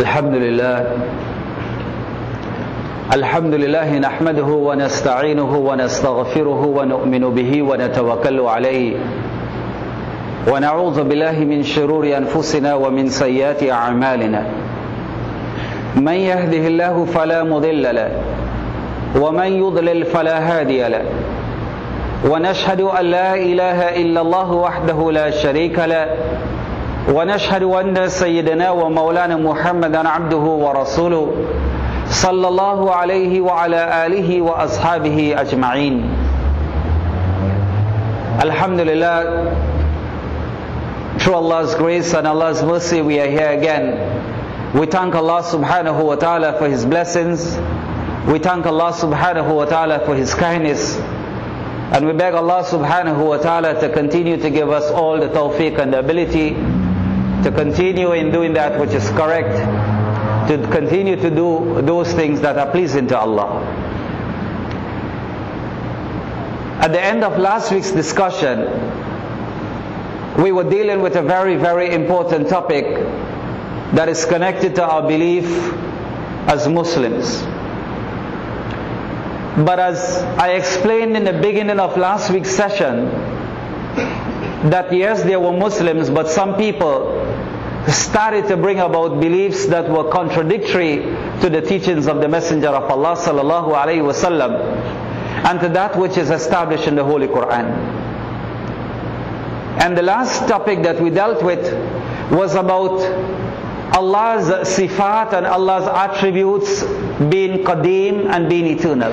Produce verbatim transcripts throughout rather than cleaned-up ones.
الحمد لله الحمد لله نحمده ونستعينه ونستغفره ونؤمن به ونتوكل عليه ونعوذ بالله من شرور أنفسنا ومن سيئات أعمالنا من يهده الله فلا مضل له ومن يضلل فلا هادي له ونشهد أن لا إله إلا الله وحده لا شريك له ونشهد أن سيدنا ومولانا محمدا عبده ورسوله صلى الله عليه وعلى آله وأصحابه أجمعين. Alhamdulillah, through Allah's grace and Allah's mercy we are here again. We thank Allah subhanahu wa ta'ala for His blessings. We thank Allah subhanahu wa ta'ala for His kindness. And we beg Allah subhanahu wa ta'ala to continue to give us all the tawfiq and the ability to continue in doing that which is correct, to continue to do those things that are pleasing to Allah. At the end of last week's discussion, we were dealing with a very, very important topic that is connected to our belief as Muslims. But as I explained in the beginning of last week's session, that yes, there were Muslims, but some people started to bring about beliefs that were contradictory to the teachings of the Messenger of Allah sallallahu alaihi wasallam and to that which is established in the Holy Quran. And the last topic that we dealt with was about Allah's sifat and Allah's attributes being qadim and being eternal.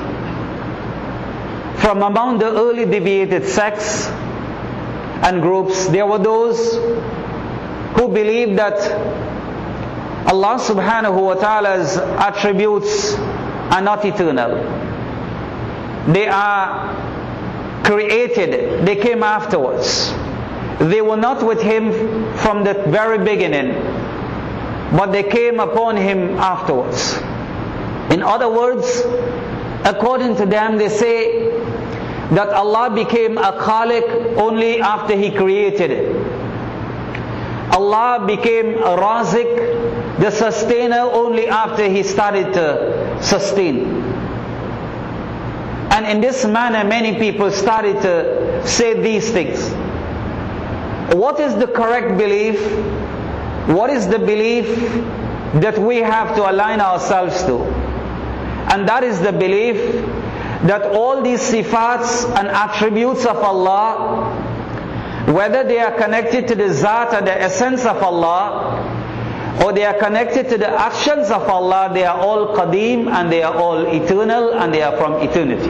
From among the early deviated sects and groups, there were those who believed that Allah subhanahu wa ta'ala's attributes are not eternal. They are created, they came afterwards. They were not with Him from the very beginning, but they came upon Him afterwards. In other words, according to them, they say that Allah became a Khaliq only after He created it. Allah became a Razik, the sustainer, only after He started to sustain. And in this manner, many people started to say these things. What is the correct belief? What is the belief that we have to align ourselves to? And that is the belief that all these sifats and attributes of Allah, whether they are connected to the Zat and the essence of Allah, or they are connected to the actions of Allah, they are all qadim and they are all eternal and they are from eternity.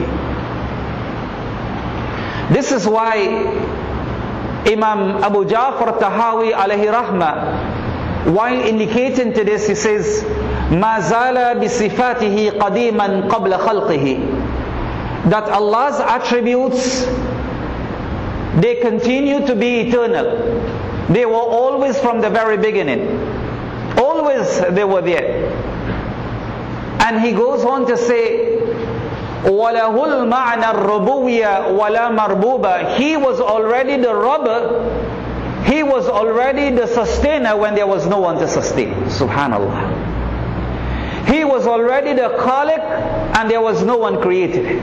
This is why Imam Abu Ja'far Tahawi alayhi rahmah, while indicating to this, he says, مَا زَالَ بِصِفَاتِهِ قَدِيمًا قَبْلَ خَلْقِهِ, that Allah's attributes, they continue to be eternal. They were always from the very beginning. Always they were there. And he goes on to say, وَلَهُ الْمَعْنَى الرُّبُوِّيَّ وَلَا مَرْبُوبًا, He was already the Rabb, He was already the sustainer when there was no one to sustain. Subhanallah. He was already the Khaliq and there was no one created.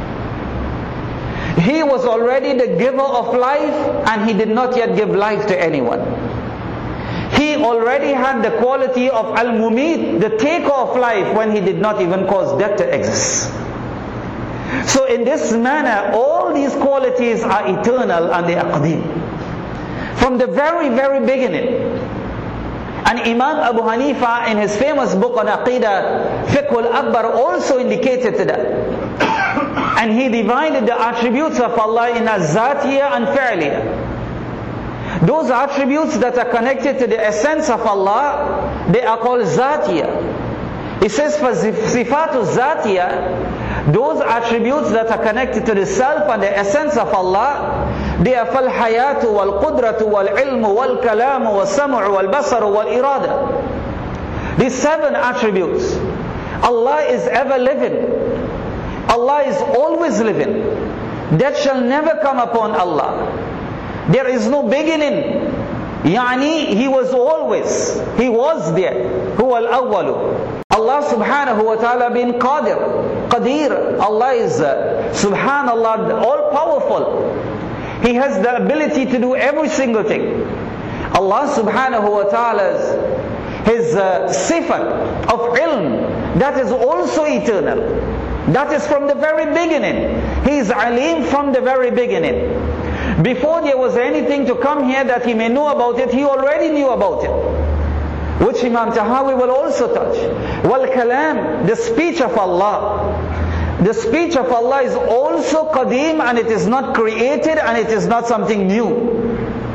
He was already the giver of life and He did not yet give life to anyone. He already had the quality of Al-Mumit, the taker of life, when He did not even cause death to exist. So in this manner, all these qualities are eternal and they are qadim. From the very, very beginning. And Imam Abu Hanifa in his famous book on Aqidah, Fiqh al-Akbar, also indicated to that. And he divided the attributes of Allah in az-Zatiyya and Fi'liyya. Those attributes that are connected to the essence of Allah, they are called Zatiyya. He says for Sifatu Zatiyya, those attributes that are connected to the self and the essence of Allah, they are فَالْحَيَاةُ وَالْقُدْرَةُ وَالْعِلْمُ وَالْكَلَامُ وَالسَّمْعُ وَالْبَصَرُ وَالْإِرَادَةُ. These seven attributes. Allah is ever living. Allah is always living. Death shall never come upon Allah. There is no beginning Yani he was always, he was there. Huwa al-awwalu. Allah subhanahu wa ta'ala being Qadir, Qadir. Allah is uh, subhanallah, all powerful. He has the ability to do every single thing. Allah subhanahu wa ta'ala's His uh, sifat of ilm, that is also eternal. That is from the very beginning. He is alim from the very beginning. Before there was anything to come here that he may know about it, he already knew about it. Which Imam Tahawi will also touch. Wal kalam, the speech of Allah. The speech of Allah is also qadim, and it is not created, and it is not something new.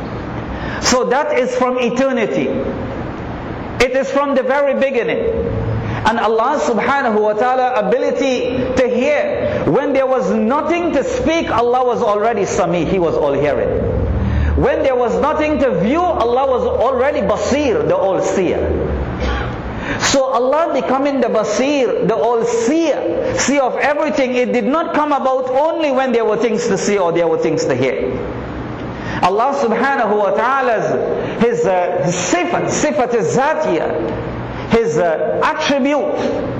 So that is from eternity. It is from the very beginning. And Allah subhanahu wa ta'ala ability to hear. When there was nothing to speak, Allah was already Sami. He was all hearing. When there was nothing to view, Allah was already Basir, the all seer. So Allah becoming the Basir, the all seer, see of everything, it did not come about only when there were things to see or there were things to hear. Allah subhanahu wa ta'ala's His, uh, his sifat, sifat is zatiyah, His uh, attribute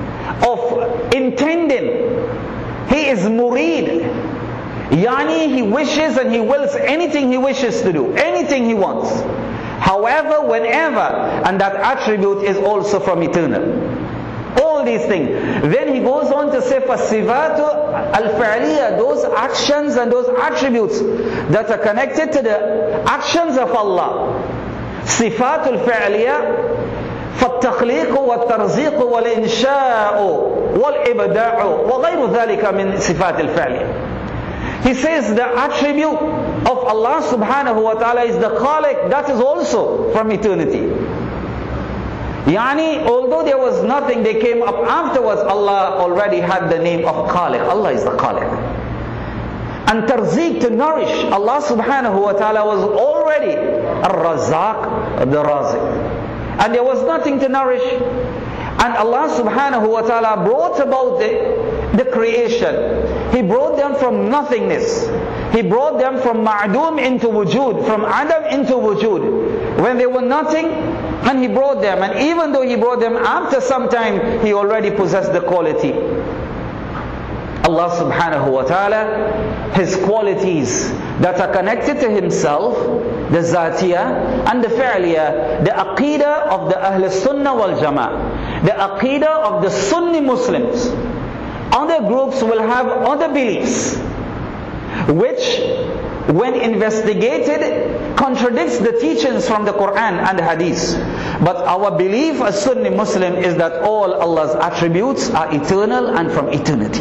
of intending. He is murid. Yani he wishes and he wills anything he wishes to do, anything he wants. However, whenever, and that attribute is also from eternal. All these things. Then he goes on to say, فَالصِّفَاتُ الْفِعْلِيَّةِ, those actions and those attributes that are connected to the actions of Allah. صِفَاتُ الْفِعْلِيَّةِ فالتخليق والترزيق والإنشاء والإبداع وغير ذلك من صفات الفعل. He says the attribute of Allah subhanahu wa ta'ala is the Khaliq. That is also from eternity. Yani, although there was nothing, they came up afterwards, Allah already had the name of Khaliq. Allah is the Khaliq. And tarzik, to nourish, Allah subhanahu wa ta'ala was already Ar-Razzaq, the Razik. And there was nothing to nourish. And Allah subhanahu wa ta'ala brought about the, the creation. He brought them from nothingness. He brought them from ma'doom into wujud, from Adam into wujud. When they were nothing, and He brought them. And even though He brought them after some time, He already possessed the quality. Allah subhanahu wa ta'ala, His qualities that are connected to Himself, the Zatiyah and the Fi'liyah, the Aqidah of the Ahl Sunnah wal Jama'ah, the Aqidah of the Sunni Muslims. Other groups will have other beliefs, which when investigated contradicts the teachings from the Quran and the Hadith. But our belief as Sunni Muslim is that all Allah's attributes are eternal and from eternity.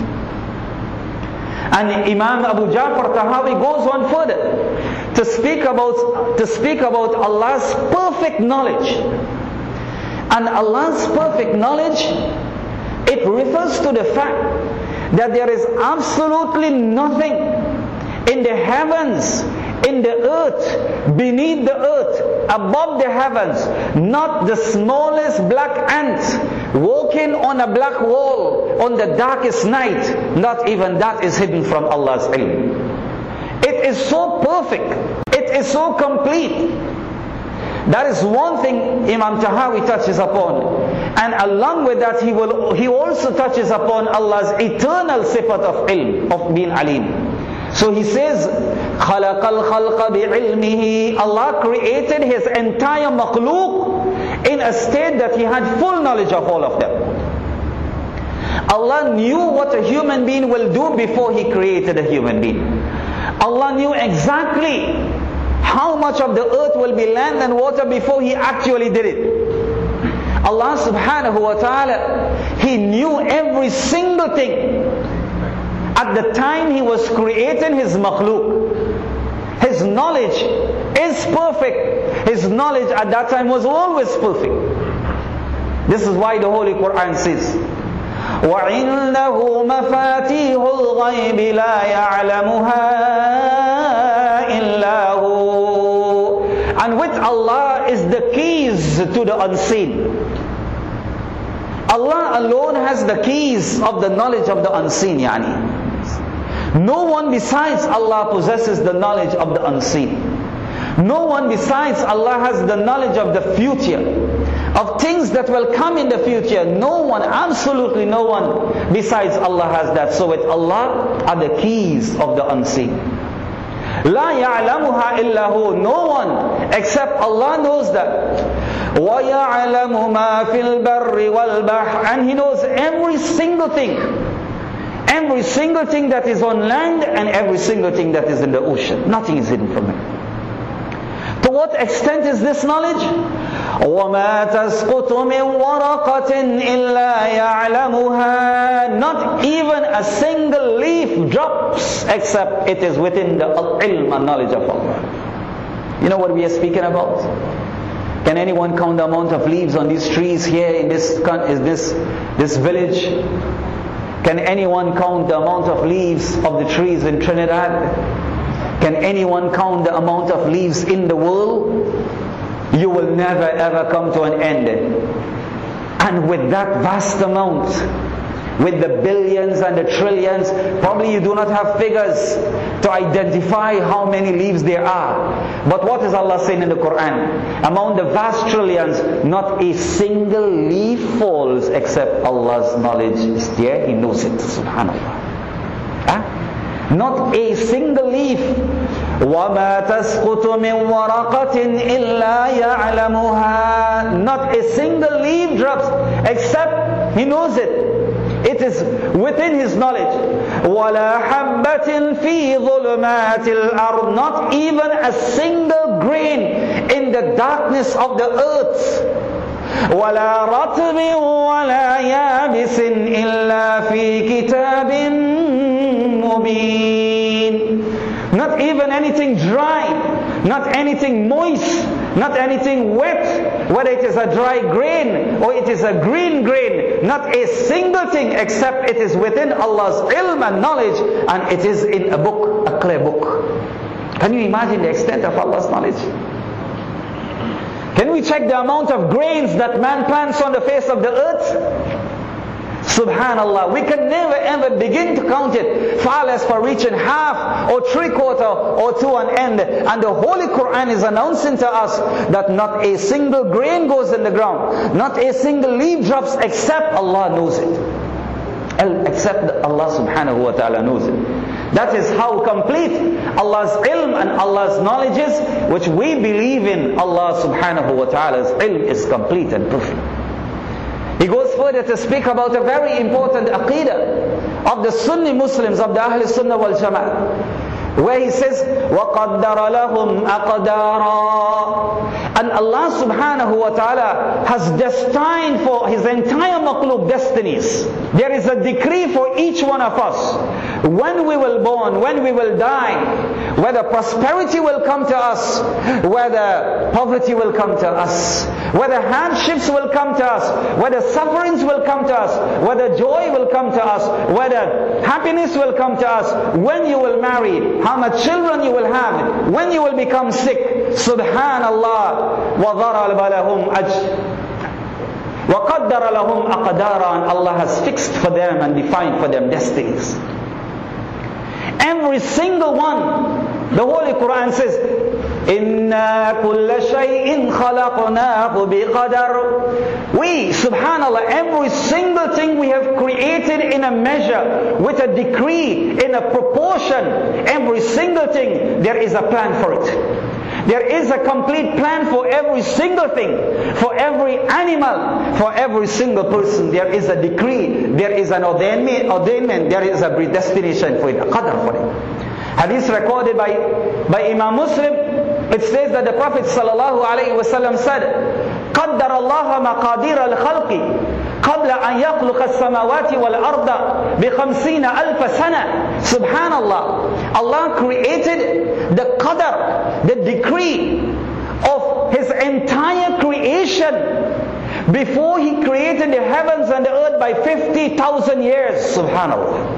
And Imam Abu Ja'far Tahawi goes on further to speak about to speak about Allah's perfect knowledge. And Allah's perfect knowledge, it refers to the fact that there is absolutely nothing in the heavens, in the earth, beneath the earth, above the heavens, not the smallest black ant walking on a black wall on the darkest night, not even that is hidden from Allah's ilm. It is so perfect, it is so complete. That is one thing Imam Tahawi touches upon. And along with that, he will he also touches upon Allah's eternal sifat of ilm, of being alim. So he says, خَلَقَ الْخَلْقَ بِعِلْمِهِ, Allah created His entire makhluk in a state that He had full knowledge of all of them. Allah knew what a human being will do before He created a human being. Allah knew exactly how much of the earth will be land and water before He actually did it. Allah subhanahu wa ta'ala, He knew every single thing at the time He was creating His makhluk. His knowledge is perfect. His knowledge at that time was always perfect. This is why the Holy Quran says, وَعِنْدَهُ مَفَاتِيهُ الْغَيْبِ لَا يَعْلَمُهَا إِلَّا هُ. And with Allah is the keys to the unseen. Allah alone has the keys of the knowledge of the unseen, yani. No one besides Allah possesses the knowledge of the unseen. No one besides Allah has the knowledge of the future, of things that will come in the future. No one, absolutely no one besides Allah has that. So with Allah are the keys of the unseen. La ya'lamuha illa hu. No one except Allah knows that. Wa ya'lamu ma fil barri wal bahr. And He knows every single thing. Every single thing that is on land and every single thing that is in the ocean. Nothing is hidden from Him. To what extent is this knowledge? وَمَا تَسْقُطُ مِنْ وَرَقَةٍ إِلَّا يَعْلَمُهَا. Not even a single leaf drops except it is within the ilm and knowledge of Allah. You know what we are speaking about? Can anyone count the amount of leaves on these trees here in this, in this, this village? Can anyone count the amount of leaves of the trees in Trinidad? Can anyone count the amount of leaves in the world? You will never ever come to an end. And with that vast amount, with the billions and the trillions, probably you do not have figures to identify how many leaves there are. But what is Allah saying in the Quran? Among the vast trillions, not a single leaf falls except Allah's knowledge is there. He knows it. Subhanallah. Huh? Not a single leaf. وَمَا تَسْقُطُ مِنْ وَرَقَةٍ إِلَّا يَعْلَمُهَا. Not a single leaf drops except He knows it. It is within His knowledge. وَلَا حَبَّةٍ فِي ظُلُمَاتِ الْأَرْضِ. Not even a single grain in the darkness of the earth. وَلَا رَطْبٍ وَلَا يَابِسٍ إِلَّا فِي كِتَابٍ مُبِينٍ. Not even anything dry, not anything moist, not anything wet, whether it is a dry grain or it is a green grain, not a single thing except it is within Allah's ilm and knowledge, and it is in a book, a clear book. Can you imagine the extent of Allah's knowledge? Can we check the amount of grains that man plants on the face of the earth? Subhanallah, we can never ever begin to count it, far less for reaching half or three quarter or to an end. And the Holy Quran is announcing to us that not a single grain goes in the ground, not a single leaf drops except Allah knows it. Except Allah subhanahu wa ta'ala knows it. That is how complete Allah's ilm and Allah's knowledge is, which we believe in. Allah subhanahu wa ta'ala's ilm is complete and perfect. He goes further to speak about a very important aqidah of the Sunni Muslims, of the Ahl Sunnah wal Jama'ah, where he says, وَقَدَّرَ لَهُمْ أَقْدَارًا. And Allah subhanahu wa ta'ala has destined for His entire makhluk destinies. There is a decree for each one of us, when we will born, when we will die, whether prosperity will come to us, whether poverty will come to us, whether hardships will come to us, whether sufferings will come to us, whether joy will come to us, whether happiness will come to us, when you will marry, how much children you will have, when you will become sick. Subhanallah. وَضَرَبَ لَهُمْ أَجْرًا وَقَدَّرَ لَهُمْ أَقْدَارًا. And Allah has fixed for them and defined for them destinies. Every single one. The Holy Quran says, إِنَّا كُلَّ شَيْءٍ خَلَقْنَاهُ بِقَدَرٍ. We, subhanallah, every single thing we have created in a measure, with a decree, in a proportion. Every single thing, there is a plan for it. There is a complete plan for every single thing, for every animal, for every single person. There is a decree, there is an ordainment, ordainment there is a predestination for it, a qadr for it. Hadith recorded by, by Imam Muslim, it says that the Prophet sallallahu alaihi wasallam said, قَدَّرَ اللَّهَ مَقَادِيرَ الْخَلْقِ قبل أن يخلق السماوات والأرض بخمسين ألف سنة. Subhanallah, Allah created the qadr, the decree of His entire creation before He created the heavens and the earth by fifty thousand years. Subhanallah.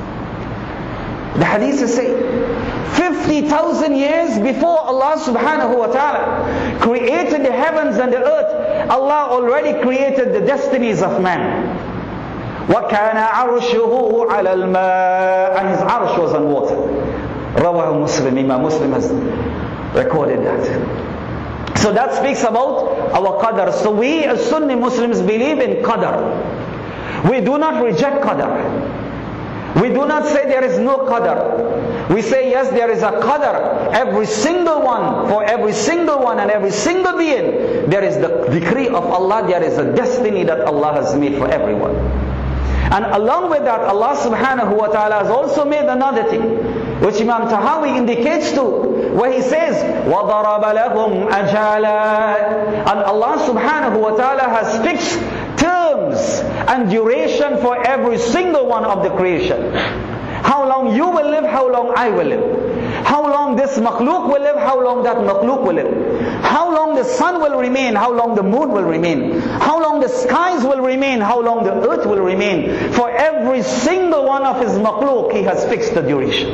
The hadith say fifty thousand years before Allah subhanahu wa ta'ala created the heavens and the earth, Allah already created the destinies of man. وَكَانَ عَرْشُهُ عَلَى الْمَاءِ. And His arsh was on water. Rawahu Muslim, Imam Muslim has recorded that. So that speaks about our qadar. So we as Sunni Muslims believe in qadar. We do not reject qadar. We do not say there is no qadar. We say yes, there is a qadar. Every single one, for every single one and every single being, there is the decree of Allah, there is a destiny that Allah has made for everyone. And along with that, Allah subhanahu wa ta'ala has also made another thing, which Imam Tahawi indicates to, where he says, وَضَرَبَ لَهُمْ أَجَالًا. And Allah subhanahu wa ta'ala has fixed terms and duration for every single one of the creation. How long you will live, how long I will live. How long this makhluk will live, how long that makhluk will live. How long the sun will remain, how long the moon will remain. How long the skies will remain, how long the earth will remain. For every single one of his makhluk, He has fixed the duration.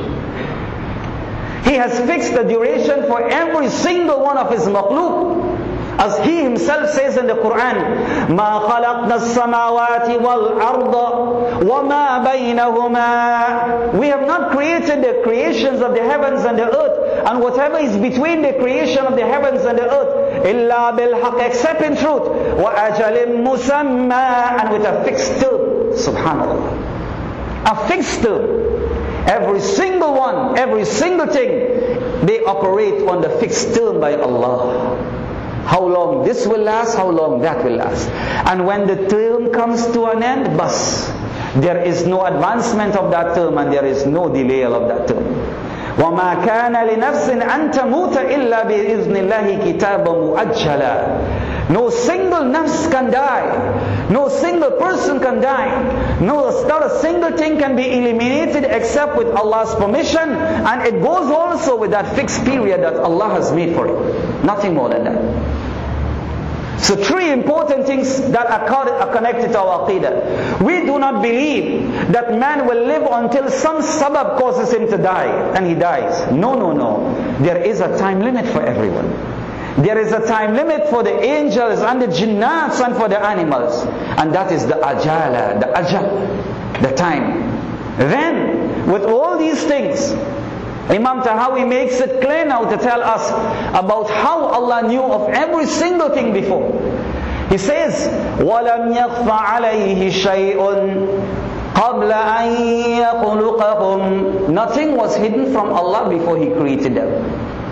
He has fixed the duration for every single one of his makhluk. As He Himself says in the Quran, مَا خَلَقْنَا السَّمَاوَاتِ وَالْأَرْضَ وَمَا بَيْنَهُمَا. We have not created the creations of the heavens and the earth, and whatever is between the creation of the heavens and the earth, إِلَّا بِالْحَقِّ, except in truth, وَأَجَلٍ مُسَمَّى, and with a fixed term. Subhanallah. A fixed term. Every single one, every single thing, they operate on the fixed term by Allah. How long this will last, how long that will last. And when the term comes to an end, bas, there is no advancement of that term and there is no delay of that term. وَمَا كَانَ لِنَفْسٍ أَن تَمُوتَ إِلَّا بِإِذْنِ اللَّهِ كِتَابًا مُؤَجَّلًا. No single nafs can die. No single person can die. No, not a single thing can be eliminated except with Allah's permission. And it goes also with that fixed period that Allah has made for it. Nothing more than that. So three important things that are connected to our aqidah. We do not believe that man will live until some sabab causes him to die and he dies. No, no, no. There is a time limit for everyone. There is a time limit for the angels and the jinnats and for the animals. And that is the ajala, the ajal, the time. Then, with all these things, Imam Tahawi makes it clear now to tell us about how Allah knew of every single thing before. He says, وَلَمْ يَخْفَ عَلَيْهِ شَيْءٌ قَبْلَ أَن يَخْلُقَهُمْ. Nothing was hidden from Allah before He created them.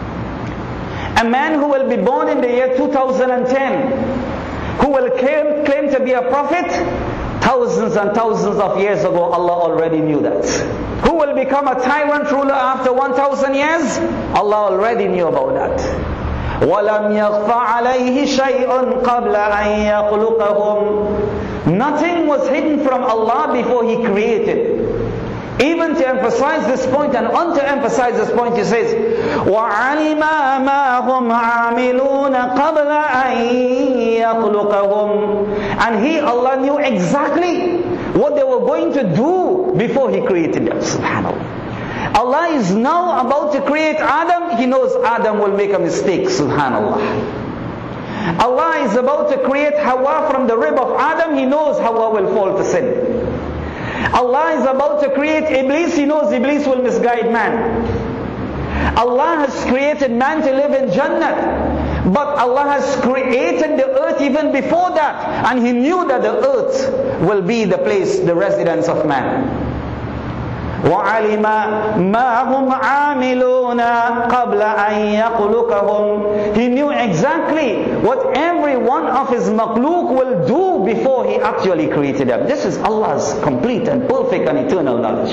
A man who will be born in the year two thousand ten, who will claim, claim to be a prophet, thousands and thousands of years ago, Allah already knew that. Who will become a tyrant ruler after one thousand years? Allah already knew about that. وَلَمْ يَخْفَ عَلَيْهِ شَيْءٌ قَبْلَ أَن يَخْلُقَهُمْ. Nothing was hidden from Allah before He created. Even to emphasize this point and on to emphasize this point, He says, وَعَلِمَ مَا هُمْ عَامِلُونَ قَبْلَ أَن يَخْلُقَهُمْ. And He, Allah, knew exactly what they were going to do before He created them. Subhanallah. Allah is now about to create Adam. He knows Adam will make a mistake. Subhanallah. Allah is about to create Hawa from the rib of Adam. He knows Hawa will fall to sin. Allah is about to create Iblis. He knows Iblis will misguide man. Allah has created man to live in Jannah, but Allah has created the earth even before that, and He knew that the earth will be the place, the residence of man. وَعَلِمَ مَا هُمْ عَامِلُونَ قَبْلَ أَن يَخْلُقَهُمْ. He knew exactly what every one of His makhluk will do before He actually created them. This is Allah's complete and perfect and eternal knowledge.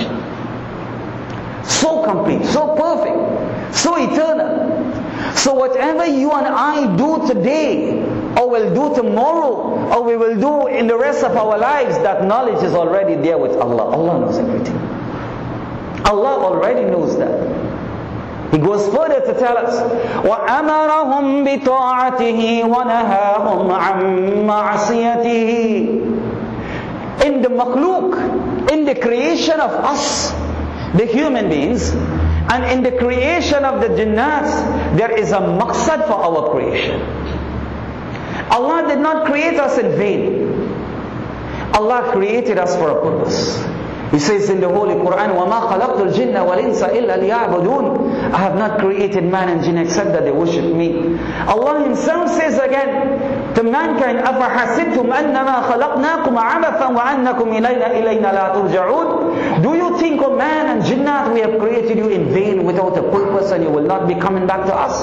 So complete, so perfect, so eternal. So whatever you and I do today, or will do tomorrow, or we will do in the rest of our lives, that knowledge is already there with Allah. Allah knows everything. Allah already knows that. He goes further to tell us, وَأَمَرَهُمْ بِطَاعَتِهِ وَنَهَاهُمْ عَمْ مَعْصِيَتِهِ. In the makhluk, in the creation of us, the human beings, and in the creation of the jinnats, there is a maqsad for our creation. Allah did not create us in vain. Allah created us for a purpose. He says in the Holy Quran, وَمَا خَلَقْتُ الْجِنَّ وَالْإِنسَ إِلَّا لِيَعْبُدُونَ. I have not created man and jinn except that they worship me. Allah Himself says again to mankind, أَفَحَسِبْتُمْ أَنَّمَا خَلَقْنَاكُمْ عَبَثًا وَأَنَّكُمْ إِلَيْنَا إِلَيْنَا لَا تُرْجَعُونَ. Do you think, O man and jinnat, we have created you in vain without a purpose and you will not be coming back to us?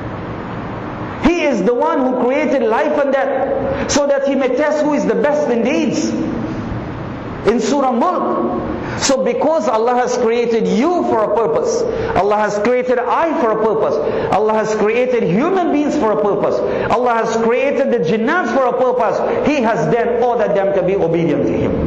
He is the one who created life and death so that He may test who is the best in deeds. In Surah Mulk. So because Allah has created you for a purpose, Allah has created I for a purpose, Allah has created human beings for a purpose, Allah has created the jinnats for a purpose, He has then ordered them to be obedient to Him.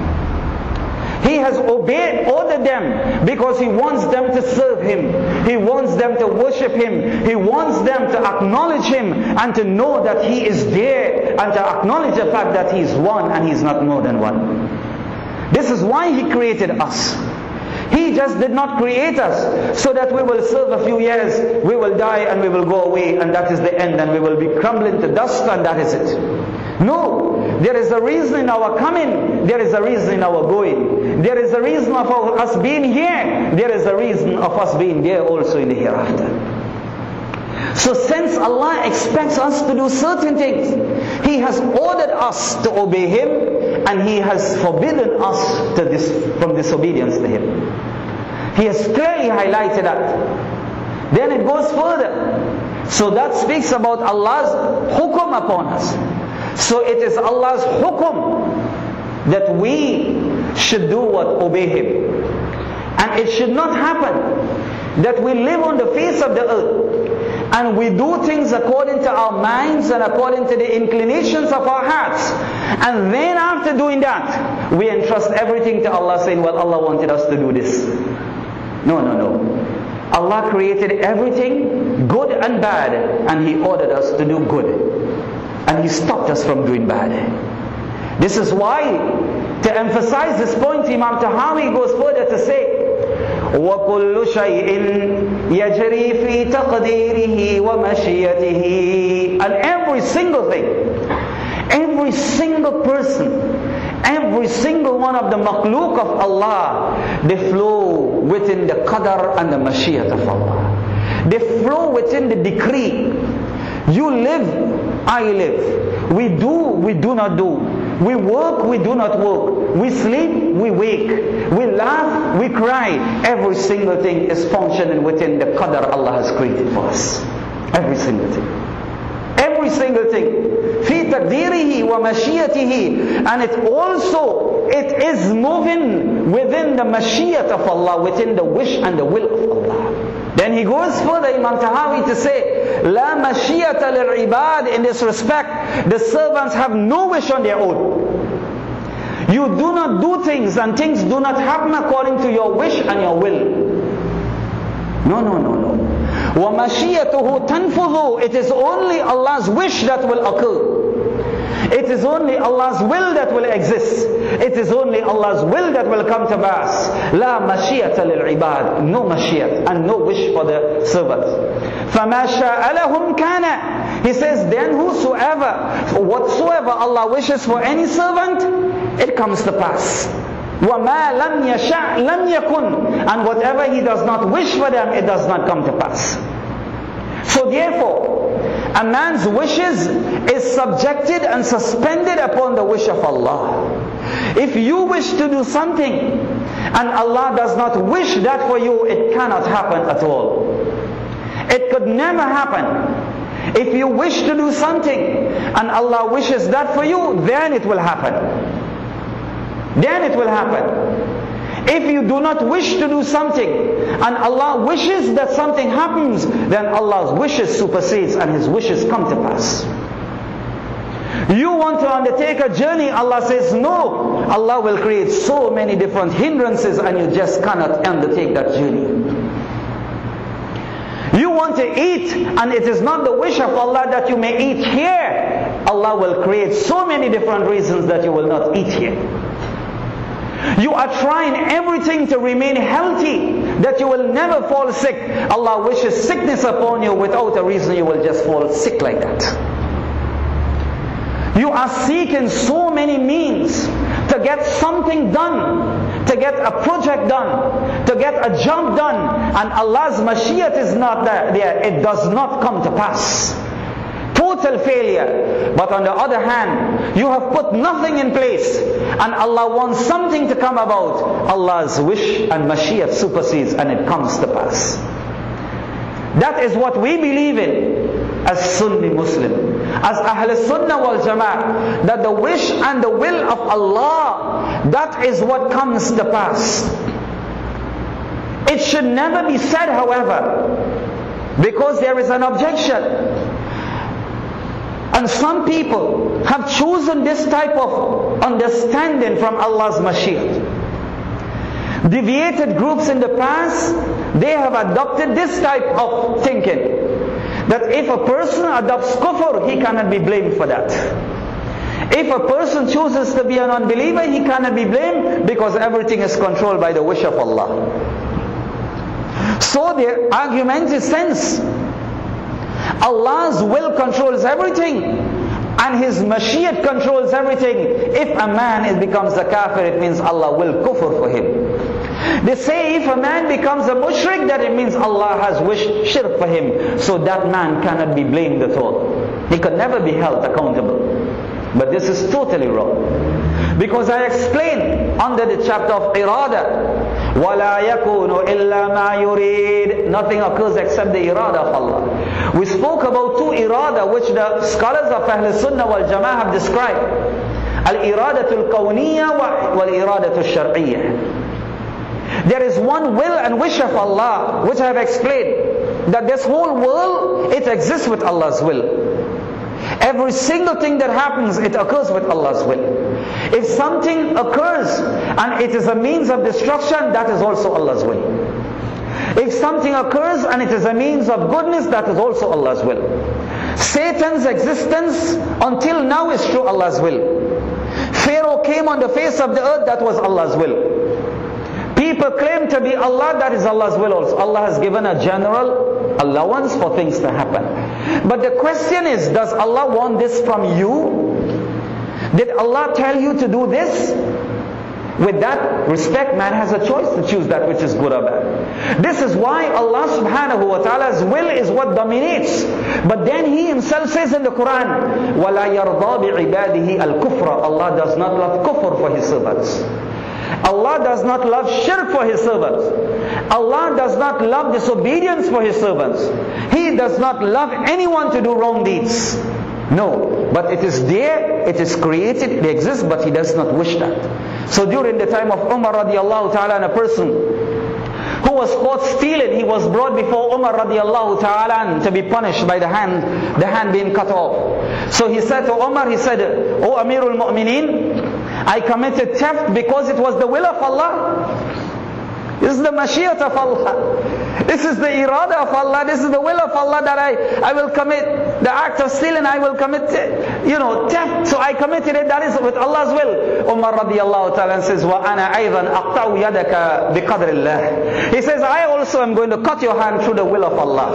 He has obeyed, ordered them because He wants them to serve Him. He wants them to worship Him. He wants them to acknowledge Him and to know that He is there and to acknowledge the fact that He is one and He is not more than one. This is why He created us. He just did not create us so that we will serve a few years, we will die and we will go away and that is the end and we will be crumbling to dust and that is it. No, there is a reason in our coming, there is a reason in our going. There is a reason of our, us being here, there is a reason of us being there also in the hereafter. So since Allah expects us to do certain things, He has ordered us to obey Him and He has forbidden us to dis from disobedience to Him. He has clearly highlighted that. Then it goes further. So that speaks about Allah's hukum upon us. So it is Allah's hukum that we should do what? Obey Him. And it should not happen that we live on the face of the earth and we do things according to our minds and according to the inclinations of our hearts. And then after doing that, we entrust everything to Allah saying, well, Allah wanted us to do this. No, no, no. Allah created everything, good and bad, and He ordered us to do good. And He stopped us from doing bad. This is why, to emphasize this point, Imam Tahawi goes further to say, وَكُلُّ شَيْءٍ يَجْرِي فِي تَقْدِيرِهِ وَمَشِيَّتِهِ. And every single thing, every single person, every single one of the makhluk of Allah, they flow within the qadar and the mashiyat of Allah. They flow within the decree. You live, I live. We do, we do not do. We work, we do not work. We sleep, we wake. We laugh, we cry. Every single thing is functioning within the qadar Allah has created for us. Every single thing. Every single thing. في تقديره ومشيته. And it also, it is moving within the mashiyat of Allah, within the wish and the will of Allah. Then he goes further, Imam Tahawi, to say, La mashiyata lil ibad. In this respect, the servants have no wish on their own. You do not do things and things do not happen according to your wish and your will. No, no, no, no. وَمَشِيَّتُهُ تَنْفُذُ. It is only Allah's wish that will occur. It is only Allah's will that will exist. It is only Allah's will that will come to pass. La mashiyata lil ibad. No mashiyat and no wish for the servants. فَمَا شَاءَ لَهُمْ كَانَ. He says, then whosoever, whatsoever Allah wishes for any servant, it comes to pass. وَمَا لَمْ يَشَاء لَمْ يَكُنْ. And whatever He does not wish for them, it does not come to pass. So therefore, a man's wishes is subjected and suspended upon the wish of Allah. If you wish to do something and Allah does not wish that for you, it cannot happen at all. It could never happen. If you wish to do something and Allah wishes that for you, then it will happen. Then it will happen. If you do not wish to do something and Allah wishes that something happens, then Allah's wishes supersedes and His wishes come to pass. You want to undertake a journey, Allah says no. Allah will create so many different hindrances and you just cannot undertake that journey. You want to eat and it is not the wish of Allah that you may eat here. Allah will create so many different reasons that you will not eat here. You are trying everything to remain healthy, that you will never fall sick. Allah wishes sickness upon you. Without a reason you will just fall sick like that. You are seeking so many means to get something done, to get a project done, to get a job done, and Allah's Mashiach is not there, it does not come to pass. Total failure. But on the other hand, you have put nothing in place, and Allah wants something to come about. Allah's wish and Mashiach supersedes, and it comes to pass. That is what we believe in as Sunni Muslim, as Ahl Sunnah wal Jama'ah, that the wish and the will of Allah, that is what comes to pass. It should never be said, however, because there is an objection. And some people have chosen this type of understanding from Allah's Mashiach. Deviated groups in the past, they have adopted this type of thinking, that if a person adopts kufr, he cannot be blamed for that. If a person chooses to be an unbeliever, he cannot be blamed, because everything is controlled by the wish of Allah. So the argument is sense. Allah's will controls everything, and His Mashiach controls everything. If a man is, becomes a kafir, it means Allah will kufr for him. They say if a man becomes a mushrik, that it means Allah has wished shirk for him. So that man cannot be blamed at all. He can never be held accountable. But this is totally wrong. Because I explained under the chapter of irada, وَلَا يَكُونُ إِلَّا مَا يُرِيدُ. Nothing occurs except the irada of Allah. We spoke about two irada which the scholars of Ahl Sunnah wal Jama'ah have described. Al-iradatul kawniyya wal-iradatul shar'iyyah. There is one will and wish of Allah, which I have explained, that this whole world, it exists with Allah's will. Every single thing that happens, it occurs with Allah's will. If something occurs and it is a means of destruction, that is also Allah's will. If something occurs and it is a means of goodness, that is also Allah's will. Satan's existence until now is through Allah's will. Pharaoh came on the face of the earth, that was Allah's will. People claim to be Allah, that is Allah's will also. Allah has given a general allowance for things to happen. But the question is, does Allah want this from you? Did Allah tell you to do this? With that respect, man has a choice to choose that which is good or bad. This is why Allah subhanahu wa ta'ala's will is what dominates. But then He Himself says in the Quran, وَلَا يَرْضَى بِعِبَادِهِ الْكُفْرَ. Allah does not love kufr for His servants. Allah does not love shirk for His servants. Allah does not love disobedience for His servants. He does not love anyone to do wrong deeds. No, but it is there, it is created, it exists, but He does not wish that. So during the time of Umar radiallahu ta'ala, and a person who was caught stealing, he was brought before Umar radiallahu ta'ala to be punished by the hand, the hand being cut off. So he said to Umar, he said, O Amirul Mu'mineen, I committed theft because it was the will of Allah. This is the Mashiach of Allah. This is the irada of Allah. This is the will of Allah that I, I will commit the act of stealing. I will commit, you know, theft. So I committed it. That is with Allah's will. Umar radiallahu ta'ala says, وَأَنَا أَيْضًا أَقْطَعُ يَدَكَ بِقَدْرِ اللَّهِ. He says, I also am going to cut your hand through the will of Allah.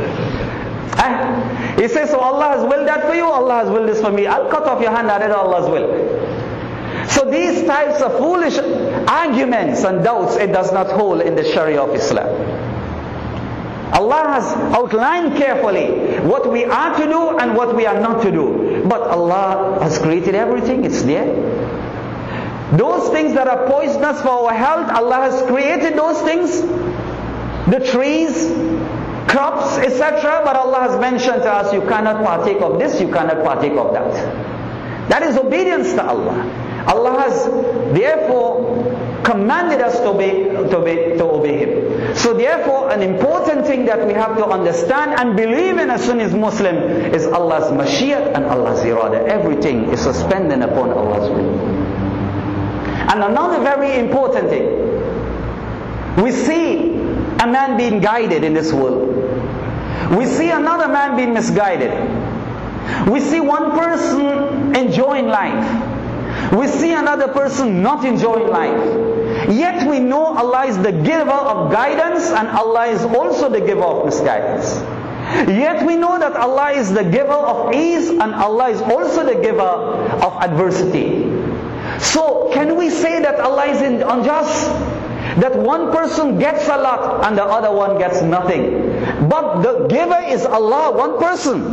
eh? He says, so Allah has willed that for you. Allah has willed this for me. I'll cut off your hand. That is Allah's will. So these types of foolish arguments and doubts, it does not hold in the Sharia of Islam. Allah has outlined carefully what we are to do and what we are not to do. But Allah has created everything, it's there. Those things that are poisonous for our health, Allah has created those things. The trees, crops, et cetera. But Allah has mentioned to us, you cannot partake of this, you cannot partake of that. That is obedience to Allah. Allah has therefore commanded us to obey, to obey, to obey Him. So therefore, an important thing that we have to understand and believe in as Sunni Muslim is Allah's Mashiach and Allah's irada. Everything is suspended upon Allah's will. And another very important thing, we see a man being guided in this world. We see another man being misguided. We see one person enjoying life. We see another person not enjoying life. Yet we know Allah is the giver of guidance and Allah is also the giver of misguidance. Yet we know that Allah is the giver of ease and Allah is also the giver of adversity. So can we we say that Allah is unjust? That one person gets a lot and the other one gets nothing. But the giver is Allah, one person.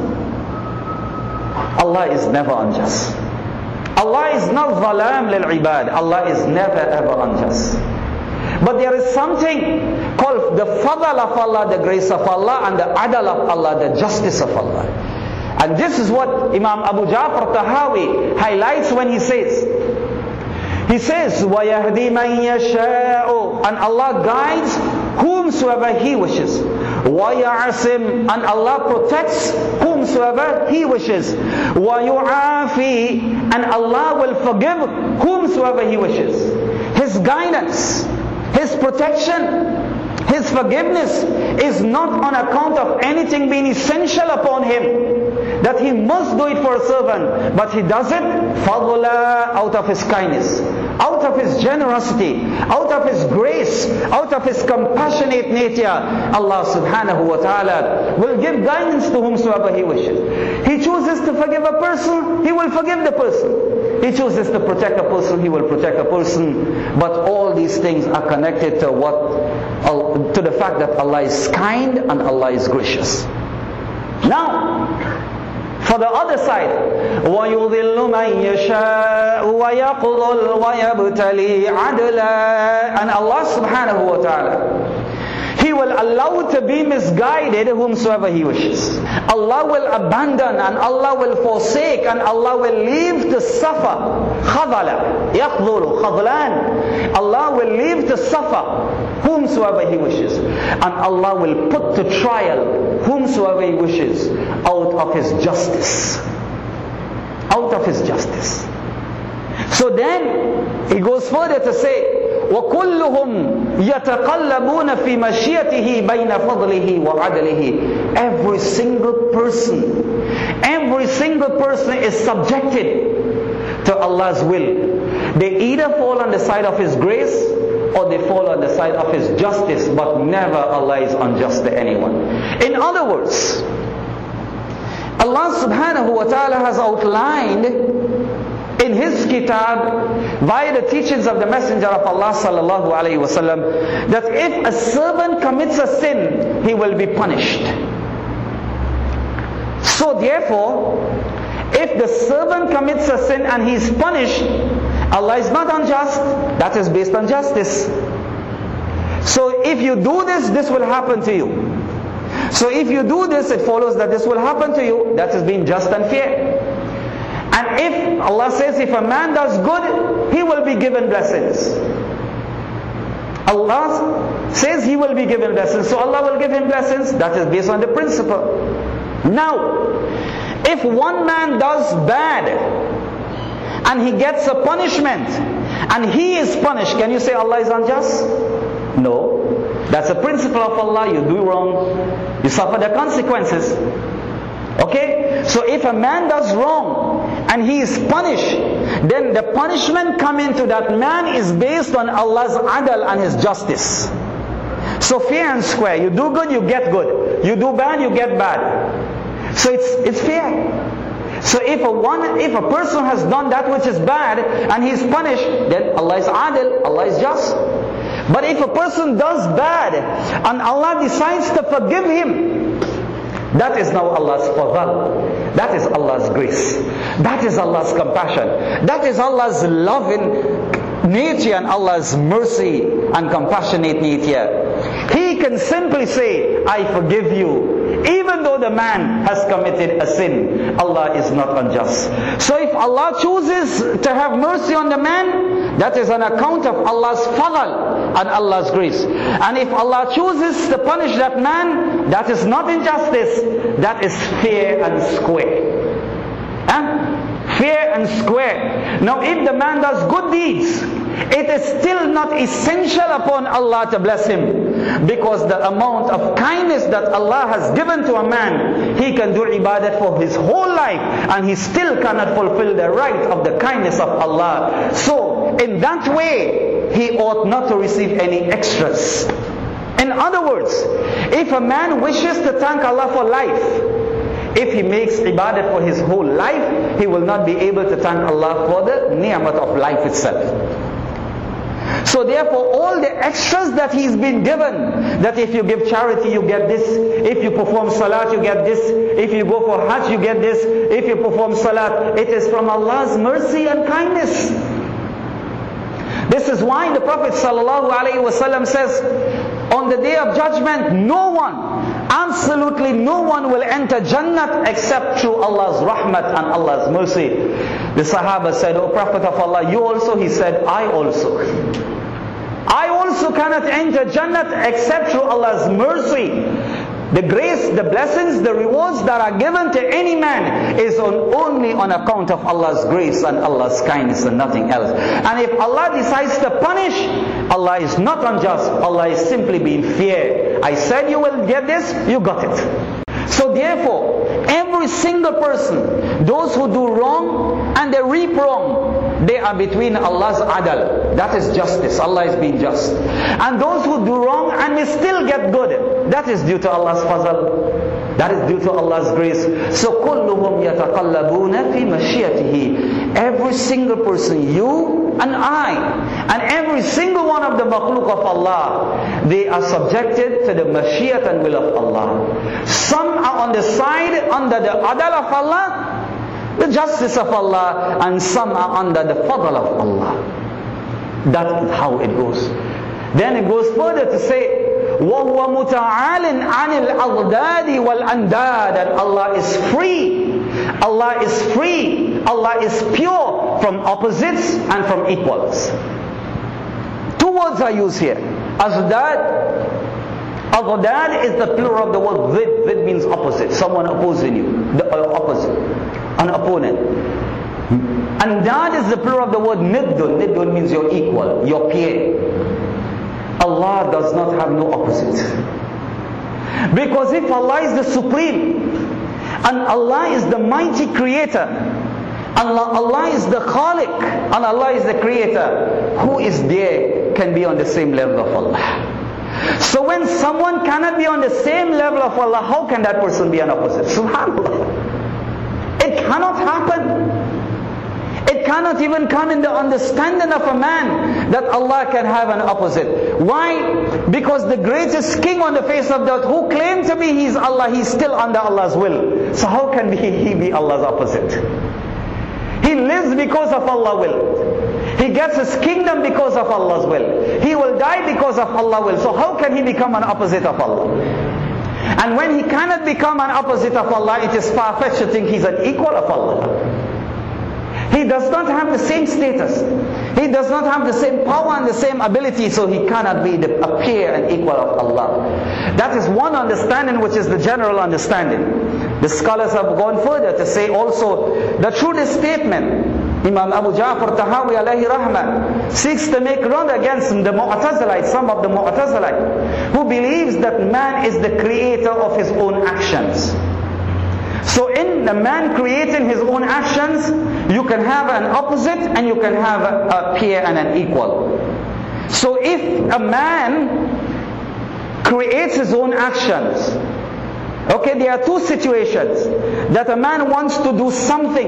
Allah is never unjust. Allah is not zalam lil ibad. Allah is never ever unjust. But there is something called the fadl of Allah, the grace of Allah, and the adal of Allah, the justice of Allah. And this is what Imam Abu Ja'far Tahawi highlights when he says, he says, وَيَهْدِي مَنْ يَشَاءُ, and Allah guides whomsoever He wishes. وَيَعْصِمْ, and Allah protects whomsoever He wishes. وَيُعَافِي, and Allah will forgive whomsoever He wishes. His guidance, His protection, His forgiveness is not on account of anything being essential upon Him, that He must do it for a servant, but He does it fadla, out of His kindness, out of His generosity, out of His grace, out of His compassionate nature. Allah subhanahu wa ta'ala will give guidance to whomsoever He wishes. He chooses to forgive a person, He will forgive the person. He chooses to protect a person, He will protect a person. But all these things are connected to what, to the fact that Allah is kind and Allah is gracious. Now, for the other side, وَيُضِلُّ مَنْ يَشَاءُ وَيَقْضُلْ وَيَبْتَلِي عَدْلًا, and Allah subhanahu wa ta'ala, He will allow to be misguided whomsoever He wishes. Allah will abandon and Allah will forsake and Allah will leave to suffer. خَذَلَ يَقْضُلُ خَذْلًا, Allah will leave to suffer whomsoever He wishes. And Allah will put to trial whomsoever He wishes out of His justice. Out of His justice. So then, He goes further to say, وَكُلُّهُمْ يَتَقَلَّبُونَ فِي مَشِيَتِهِ بَيْنَ فَضْلِهِ وَعَدْلِهِ. Every single person, every single person is subjected to Allah's will. They either fall on the side of His grace or they fall on the side of His justice, but never Allah is unjust to anyone. In other words, Allah subhanahu wa ta'ala has outlined in His kitab, via the teachings of the Messenger of Allah sallallahu alayhi wa sallam, that if a servant commits a sin, he will be punished. So therefore, if the servant commits a sin and he is punished, Allah is not unjust. That is based on justice. So if you do this, this will happen to you. So if you do this, it follows that this will happen to you. That is being just and fair. And if Allah says, if a man does good, he will be given blessings. Allah says he will be given blessings, so Allah will give him blessings. That is based on the principle. Now, if one man does bad and he gets a punishment and he is punished, can you say Allah is unjust? No. That's a principle of Allah. You do wrong, you suffer the consequences. Okay? So if a man does wrong and he is punished, then the punishment coming to that man is based on Allah's adal and His justice. So fair and square. You do good, you get good. You do bad, you get bad. So it's it's fair. So if a one if a person has done that which is bad and he is punished, then Allah is adil, Allah is just. But if a person does bad and Allah decides to forgive him, that is now Allah's fadl. That is Allah's grace. That is Allah's compassion. That is Allah's loving nature and Allah's mercy and compassionate nature. He can simply say, I forgive you, even though the man has committed a sin. Allah is not unjust. So if Allah chooses to have mercy on the man, that is on account of Allah's fadl and Allah's grace. And if Allah chooses to punish that man, that is not injustice, that is fair and square. Huh? Fair and square. Now if the man does good deeds, it is still not essential upon Allah to bless him, because the amount of kindness that Allah has given to a man, he can do ibadat for his whole life and he still cannot fulfill the right of the kindness of Allah. So in that way, he ought not to receive any extras. In other words, if a man wishes to thank Allah for life, if he makes ibadat for his whole life, he will not be able to thank Allah for the ni'mat of life itself. So therefore, all the extras that he's been given, that if you give charity, you get this. If you perform salat, you get this. If you go for hajj, you get this. If you perform salat, it is from Allah's mercy and kindness. This is why the Prophet ﷺ says, on the day of judgment, no one, absolutely no one will enter Jannat except through Allah's rahmat and Allah's mercy. The Sahaba said, O Prophet of Allah, you also? He said, I also. I also cannot enter Jannat except through Allah's mercy. The grace, the blessings, the rewards that are given to any man is on, only on account of Allah's grace and Allah's kindness and nothing else. And if Allah decides to punish, Allah is not unjust. Allah is simply being fair. I said you will get this, you got it. So therefore, every single person, those who do wrong and they reap wrong, they are between Allah's adal. That is justice. Allah is being just. And those who do wrong and they still get good, that is due to Allah's fazal. That is due to Allah's grace. So كُلُّهُمْ يَتَقَلَّبُونَ فِي مَشِيَتِهِ. Every single person, you and I, and every single one of the makhluk of Allah, they are subjected to the mashiyat and will of Allah. Some are on the side under the adal of Allah, the justice of Allah, and some are under the fadl of Allah. That is how it goes. Then it goes further to say, وَهُوَ مُتَعَالٍ عَنِ الْأَضْدَادِ وَالْأَنْدَادِ. And Allah is free. Allah is free. Allah is pure from opposites and from equals. Two words are used here. Azdad. Adad is the plural of the word Zid. Zid means opposite. Someone opposing you. The uh, opposite. An opponent. Andad is the plural of the word Niddun. Niddun means your equal, your peer. Allah does not have no opposite. Because if Allah is the supreme, and Allah is the mighty creator, Allah, Allah is the khaliq, and Allah is the creator, who is there can be on the same level of Allah? So when someone cannot be on the same level of Allah, how can that person be an opposite? Subhanallah. It cannot happen. It cannot even come in the understanding of a man that Allah can have an opposite. Why? Because the greatest king on the face of the earth, who claimed to be He's Allah, he's still under Allah's will. So how can he be Allah's opposite? He lives because of Allah's will. He gets his kingdom because of Allah's will. He will die because of Allah's will. So how can he become an opposite of Allah? And when he cannot become an opposite of Allah, it is far-fetched to think he's an equal of Allah. He does not have the same status. He does not have the same power and the same ability, so he cannot be the, a peer and equal of Allah. That is one understanding, which is the general understanding. The scholars have gone further to say also the truest statement. Imam Abu Ja'far Tahawi alayhi rahmah seeks to make run against the Mu'tazilites, some of the Mu'tazilites, who believes that man is the creator of his own actions. So in the man creating his own actions, you can have an opposite and you can have a, a peer and an equal. So if a man creates his own actions, okay, there are two situations. That a man wants to do something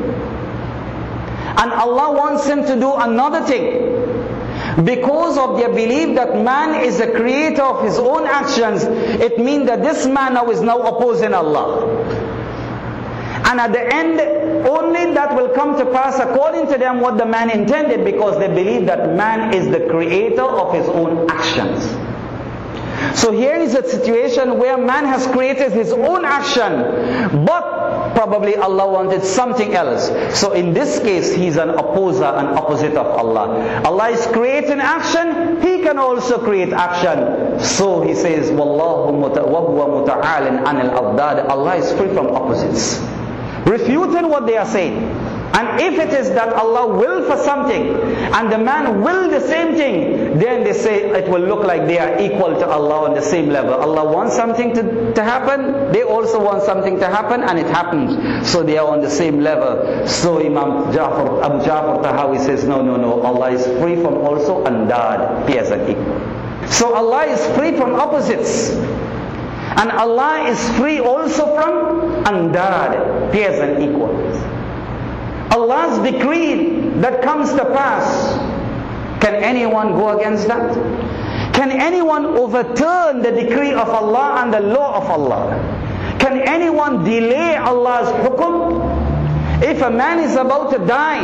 and Allah wants him to do another thing. Because of their belief that man is the creator of his own actions, it means that this man now is now opposing Allah. And at the end, only that will come to pass according to them what the man intended, because they believe that man is the creator of his own actions. So here is a situation where man has created his own action, but probably Allah wanted something else. So in this case, he's an opposer, an opposite of Allah. Allah is creating action, He can also create action. So He says, Wallahu huwa muta'alin anil adad. Allah is free from opposites. Refuting what they are saying. And if it is that Allah will for something and the man will the same thing, then they say it will look like they are equal to Allah on the same level. Allah wants something to, to happen, they also want something to happen, and it happens. So they are on the same level. So Imam Ja'far, Abu Ja'far Tahawi says, no, no, no, Allah is free from also andad, peers and equal. So Allah is free from opposites. And Allah is free also from andad, peers and equals. Allah's decree that comes to pass Can anyone go against that? Can anyone overturn the decree of Allah and the law of Allah? Can anyone delay Allah's hukum? If a man is about to die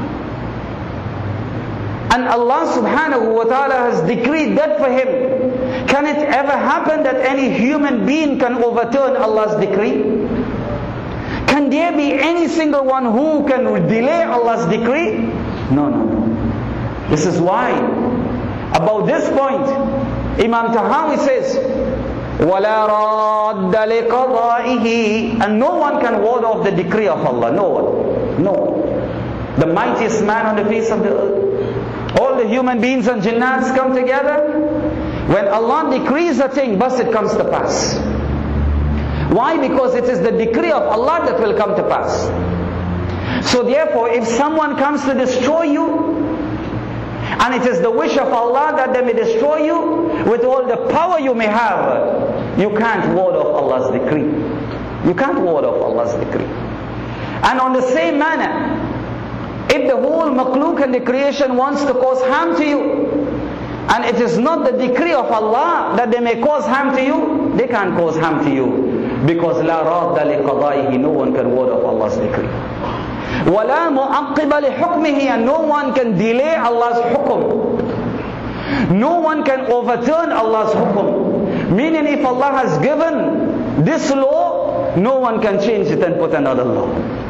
and Allah subhanahu wa ta'ala has decreed death for him, can it ever happen that any human being can overturn Allah's decree? Can there be any single one who can delay Allah's decree? No, no, no. This is why, about this point, Imam Tahawi says, وَلَا رَادَّ لِقَضَائِهِ, and no one can ward off the decree of Allah. No one. No one. The mightiest man on the face of the earth. All the human beings and jinnats come together. When Allah decrees a thing, bus it comes to pass. Why? Because it is the decree of Allah that will come to pass. So therefore, if someone comes to destroy you, and it is the wish of Allah that they may destroy you, with all the power you may have, you can't ward off Allah's decree. You can't ward off Allah's decree. And on the same manner, if the whole makhluk and the creation wants to cause harm to you, and it is not the decree of Allah that they may cause harm to you, they can't cause harm to you. Because la radda li qadaihi, no one can ward off Allah's decree. وَلَا مُعَقِّبَ لِحُكْمِهِ, and no one can delay Allah's hukum. No one can overturn Allah's hukum. Meaning, if Allah has given this law, no one can change it and put another law.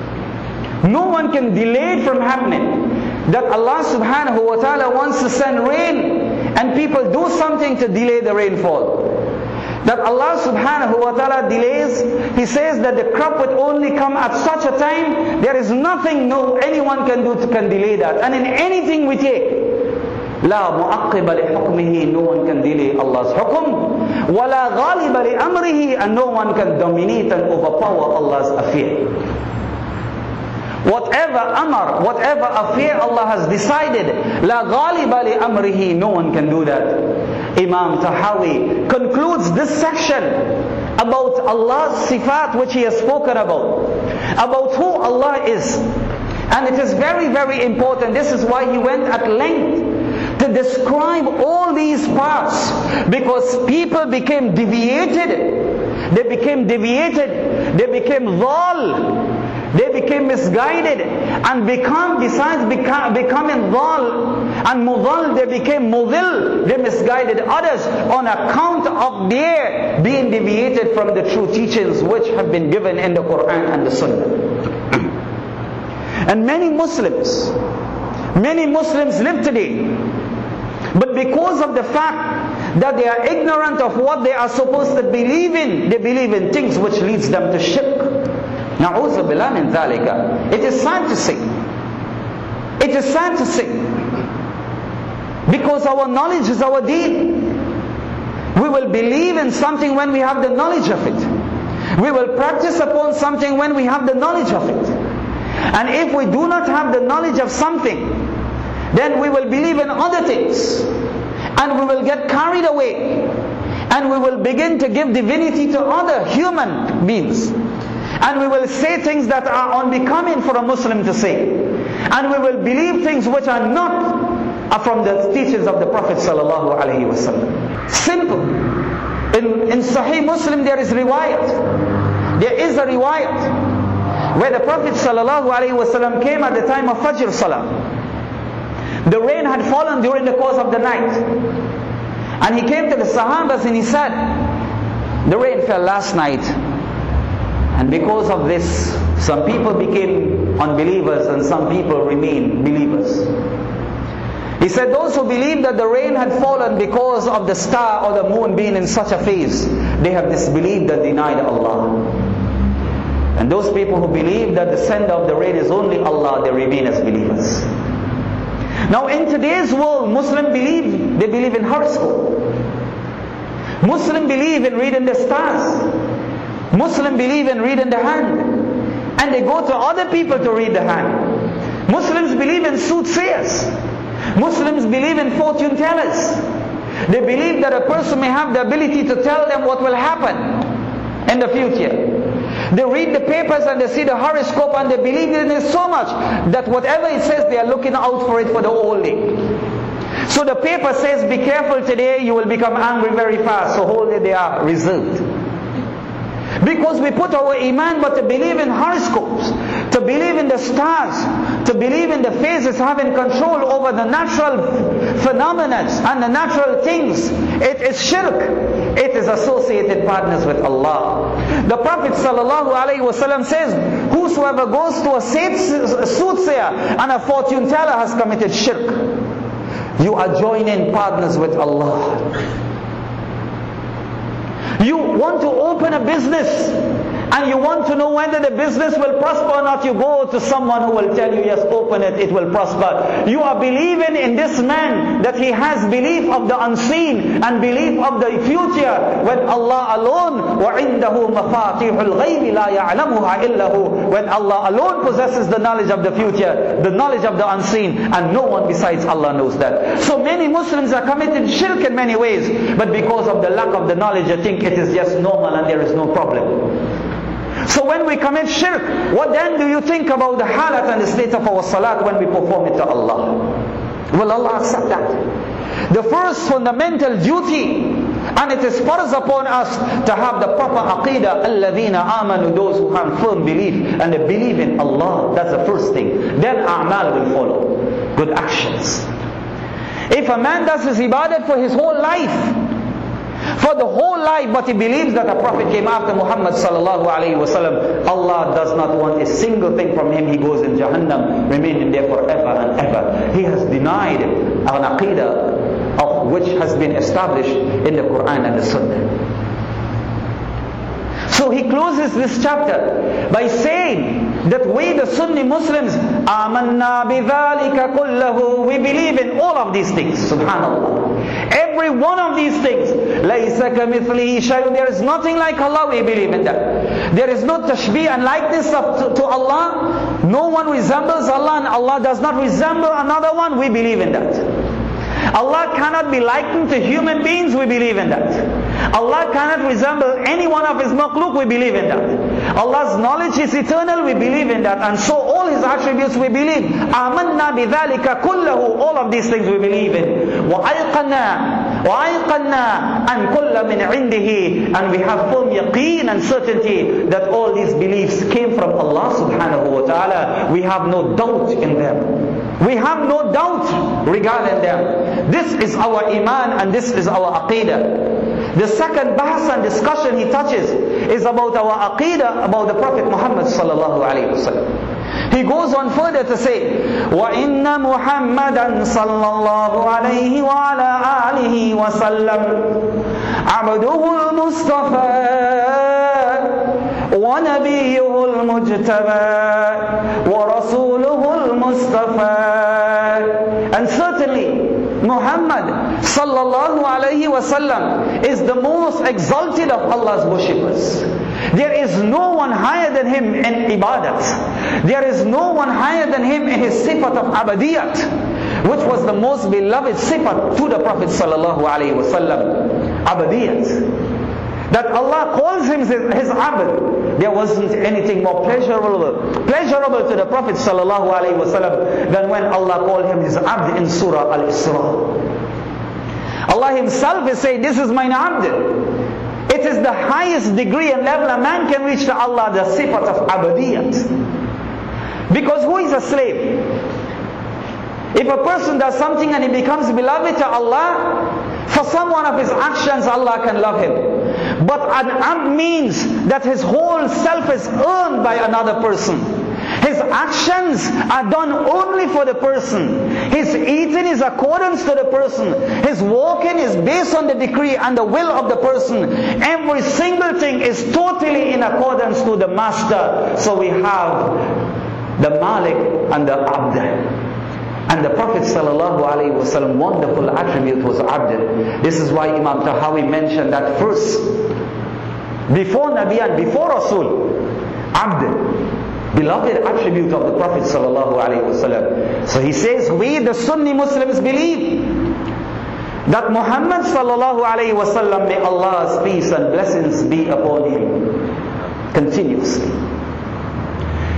No one can delay it from happening. That Allah subhanahu wa ta'ala wants to send rain, and people do something to delay the rainfall. That Allah subhanahu wa ta'ala delays. He says that the crop would only come at such a time. There is nothing no anyone can do to can delay that. And in anything we take, لا مُعَقِّبَ لِحُكْمِهِ, no one can delay Allah's hukum. وَلَا غَالِبَ لِأَمْرِهِ, and no one can dominate and overpower Allah's affair. Whatever amr, whatever affair Allah has decided, la ghaliba li amrihi, no one can do that. Imam Tahawi concludes this section about Allah's sifat, which he has spoken about, about who Allah is. And it is very, very important. This is why he went at length to describe all these parts, because people became deviated. They became deviated. They became dhal. They became misguided, and become, besides become, becoming dhal and mudhal, they became mudhil. They misguided others on account of their being deviated from the true teachings which have been given in the Quran and the Sunnah. And many Muslims, many Muslims live today, but because of the fact that they are ignorant of what they are supposed to believe in, they believe in things which leads them to shirk. Na'udhu billah min dhalika. It is sad to say. It is sad to say. Because our knowledge is our deen. We will believe in something when we have the knowledge of it. We will practice upon something when we have the knowledge of it. And if we do not have the knowledge of something, then we will believe in other things. And we will get carried away. And we will begin to give divinity to other human beings. And we will say things that are unbecoming for a Muslim to say. And we will believe things which are not from the teachings of the Prophet sallallahu alaihi wasallam. Simple. In, in Sahih Muslim there is riwayat. There is a riwayat where the Prophet sallallahu alaihi wasallam came at the time of Fajr Salah. The rain had fallen during the course of the night. And he came to the Sahabas and he said, the rain fell last night. And because of this, some people became unbelievers and some people remain believers. He said those who believe that the rain had fallen because of the star or the moon being in such a phase, they have disbelieved and denied Allah. And those people who believe that the sender of the rain is only Allah, they remain as believers. Now in today's world, Muslims believe, they believe in horoscope. Muslims believe in reading the stars. Muslims believe in reading the hand, and they go to other people to read the hand. Muslims believe in soothsayers. Muslims believe in fortune tellers. They believe that a person may have the ability to tell them what will happen in the future. They read the papers and they see the horoscope and they believe in it so much that whatever it says, they are looking out for it for the whole day. So the paper says, be careful today, you will become angry very fast. So hold it there, reserved. Because we put our iman, but to believe in horoscopes, to believe in the stars, to believe in the phases having control over the natural phenomena and the natural things, it is shirk. It is associated partners with Allah. The Prophet ﷺ says, whosoever goes to a soothsayer and a fortune teller has committed shirk. You are joining partners with Allah. You want to open a business and you want to know whether the business will prosper or not, you go to someone who will tell you, yes, open it, it will prosper. You are believing in this man that he has belief of the unseen and belief of the future, when Allah alone, وَعِنْدَهُ مَفَاتِحُ الْغَيْبِ لَا يَعْلَمُهَا إِلَّا هُ, when Allah alone possesses the knowledge of the future, the knowledge of the unseen, and no one besides Allah knows that. So many Muslims are committing shirk in many ways, but because of the lack of the knowledge, they think it is just normal and there is no problem. So when we commit shirk, what then do you think about the halat and the state of our salat when we perform it to Allah? Will Allah accept that? The first fundamental duty, and it is farz upon us to have the proper aqidah, alladhina amanu, those who have firm belief and they believe in Allah. That's the first thing. Then a'mal will follow, good actions. If a man does his ibadat for his whole life, for the whole life, but he believes that a prophet came after Muhammad sallallahu alayhi wasallam, Allah does not want a single thing from him. He goes in Jahannam, remaining there forever and ever. He has denied an aqidah of which has been established in the Quran and the Sunnah. So he closes this chapter by saying that we, the Sunni Muslims, آمَنَّا بِذَلِكَ كُلَّهُ, we believe in all of these things. Subhanallah. Every one of these things. لَيْسَ كَمِثْلِهِ شَيْءٌ, there is nothing like Allah, we believe in that. There is no tashbih and likeness of, to, to Allah. No one resembles Allah and Allah does not resemble another one, we believe in that. Allah cannot be likened to human beings, we believe in that. Allah cannot resemble any one of His makhluk, we believe in that. Allah's knowledge is eternal, we believe in that. And so all His attributes we believe. آمَنَّا بِذَلِكَ كُلَّهُ, all of these things we believe in. وَأَيْقَنَّا وَأَيْقَنَّا أَنْ كُلَّ مِنْ عِنْدِهِ, and we have firm yaqeen and certainty that all these beliefs came from Allah subhanahu wa ta'ala. We have no doubt in them. We have no doubt regarding them. This is our iman and this is our aqidah. The second bahas and discussion he touches is about our aqidah, about the Prophet Muhammad sallallahu alayhi wa sallam. He goes on further to say, وَإِنَّ مُحَمَّدًا صَلَّى اللَّهُ عَلَيْهِ وَعَلَىٰ آلِهِ وَسَلَّمَ عَبْدُهُ الْمُصْطَفَى وَنَبِيُّهُ الْمُجْتَبَى وَرَسُولُهُ الْمُصْطَفَى. And certainly Muhammad sallallahu alayhi wasallam is the most exalted of Allah's worshippers. There is no one higher than him in ibadat. There is no one higher than him in his sifat of abadiyat, which was the most beloved sifat to the Prophet sallallahu alayhi wasallam. Abadiyat. That Allah calls him his, his abd. There wasn't anything more pleasurable pleasurable to the Prophet sallallahu alayhi wasallam than when Allah called him his abd in Surah Al-Isra. Allah Himself is saying, this is mine abd. It is the highest degree and level a man can reach to Allah, the sifat of abadiyat. Because who is a slave? If a person does something and he becomes beloved to Allah, for some one of his actions Allah can love him. But an abd means that his whole self is earned by another person. His actions are done only for the person. His eating is accordance to the person. His walking is based on the decree and the will of the person. Every single thing is totally in accordance to the master. So we have the Malik and the Abd. And the Prophet sallallahu alaihi wasallam wonderful attribute was Abd. This is why Imam Tahawi mentioned that first, before Nabi and before Rasul, Abd, beloved attribute of the Prophet sallallahu alaihi wasallam. So he says, we the Sunni Muslims believe that Muhammad sallallahu alaihi wasallam, may Allah's peace and blessings be upon him continuously. He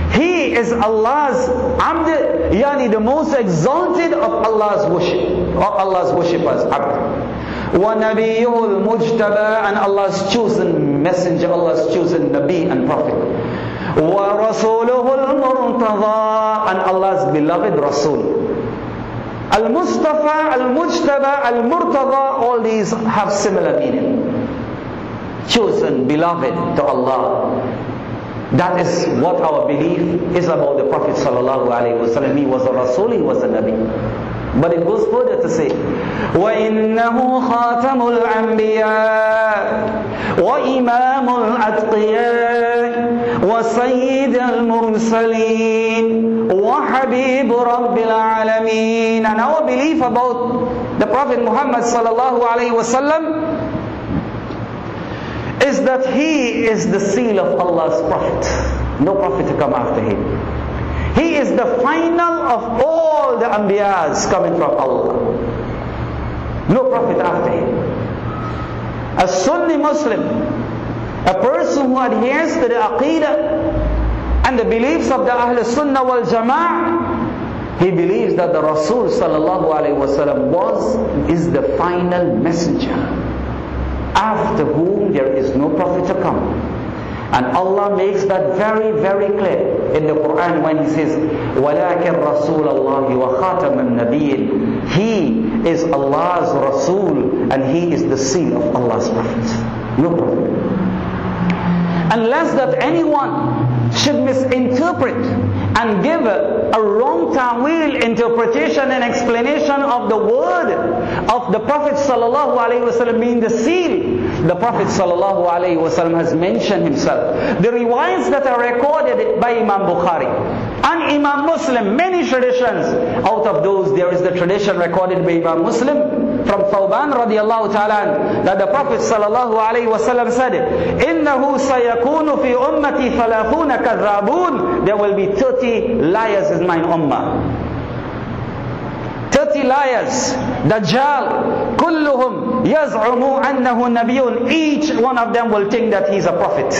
he is Allah's abd, yani the most exalted of Allah's worship, of Allah's worshippers, abd. وَنَبِيُّهُ الْمُجْتَبَى, and Allah's chosen messenger, Allah's chosen Nabi and Prophet. وَرَسُولُهُ الْمُرْتَضَى, and Allah's beloved Rasul. Al-Mustafa, Al-Mujtaba, Al-Murtada, all these have similar meaning. Chosen, beloved to Allah. That is what our belief is about the Prophet sallallahu alaihi wasallam. He was a Rasul, he was a Nabi. But it goes further to say, وَإِنَّهُ خَاتَمُ الْأَنْبِيَاءِ وَإِمَامُ الْأَتْقِيَاءِ وَسَيِّدَ الْمُرْسَلِينَ وَحَبِيبُ رَبِّ الْعَالَمِينَ. And our belief about the Prophet Muhammad sallallahu alaihi wasallam is that he is the seal of Allah's Prophet. No Prophet to come after him. He is the final of all the Anbiyas coming from Allah. No Prophet after him. A Sunni Muslim, a person who adheres to the Aqidah and the beliefs of the Ahl Sunnah wal Jama'ah, he believes that the Rasul sallallahu alaihi wasallam was, is the final messenger, after whom there is no Prophet to come. And Allah makes that very, very clear in the Quran when He says, وَلَكِنْ رَسُولَ اللَّهِ وَخَاتَمَ النَّبِيِّينَ. He is Allah's Rasul and He is the seal of Allah's Prophet. No Prophet. Unless that anyone should misinterpret and give a, a wrong ta'wil interpretation and explanation of the word of the Prophet sallallahu alaihi wasallam being the seal. The Prophet sallallahu alaihi wasallam has mentioned himself. The riwayats that are recorded by Imam Bukhari and Imam Muslim, many traditions. Out of those, there is the tradition recorded by Imam Muslim from Thawban radiallahu ta'ala, that the Prophet sallallahu alaihi wasallam said, إِنَّهُ سَيَكُونُ فِي أُمَّتِي ثَلَاثُونَ كَذَّابُونَ. There will be thirty liars in my ummah. thirty liars. Dajjal. كُلُّهُمْ يَزْعُمُوا أَنَّهُ نَبِيٌّ. Each one of them will think that he's a prophet.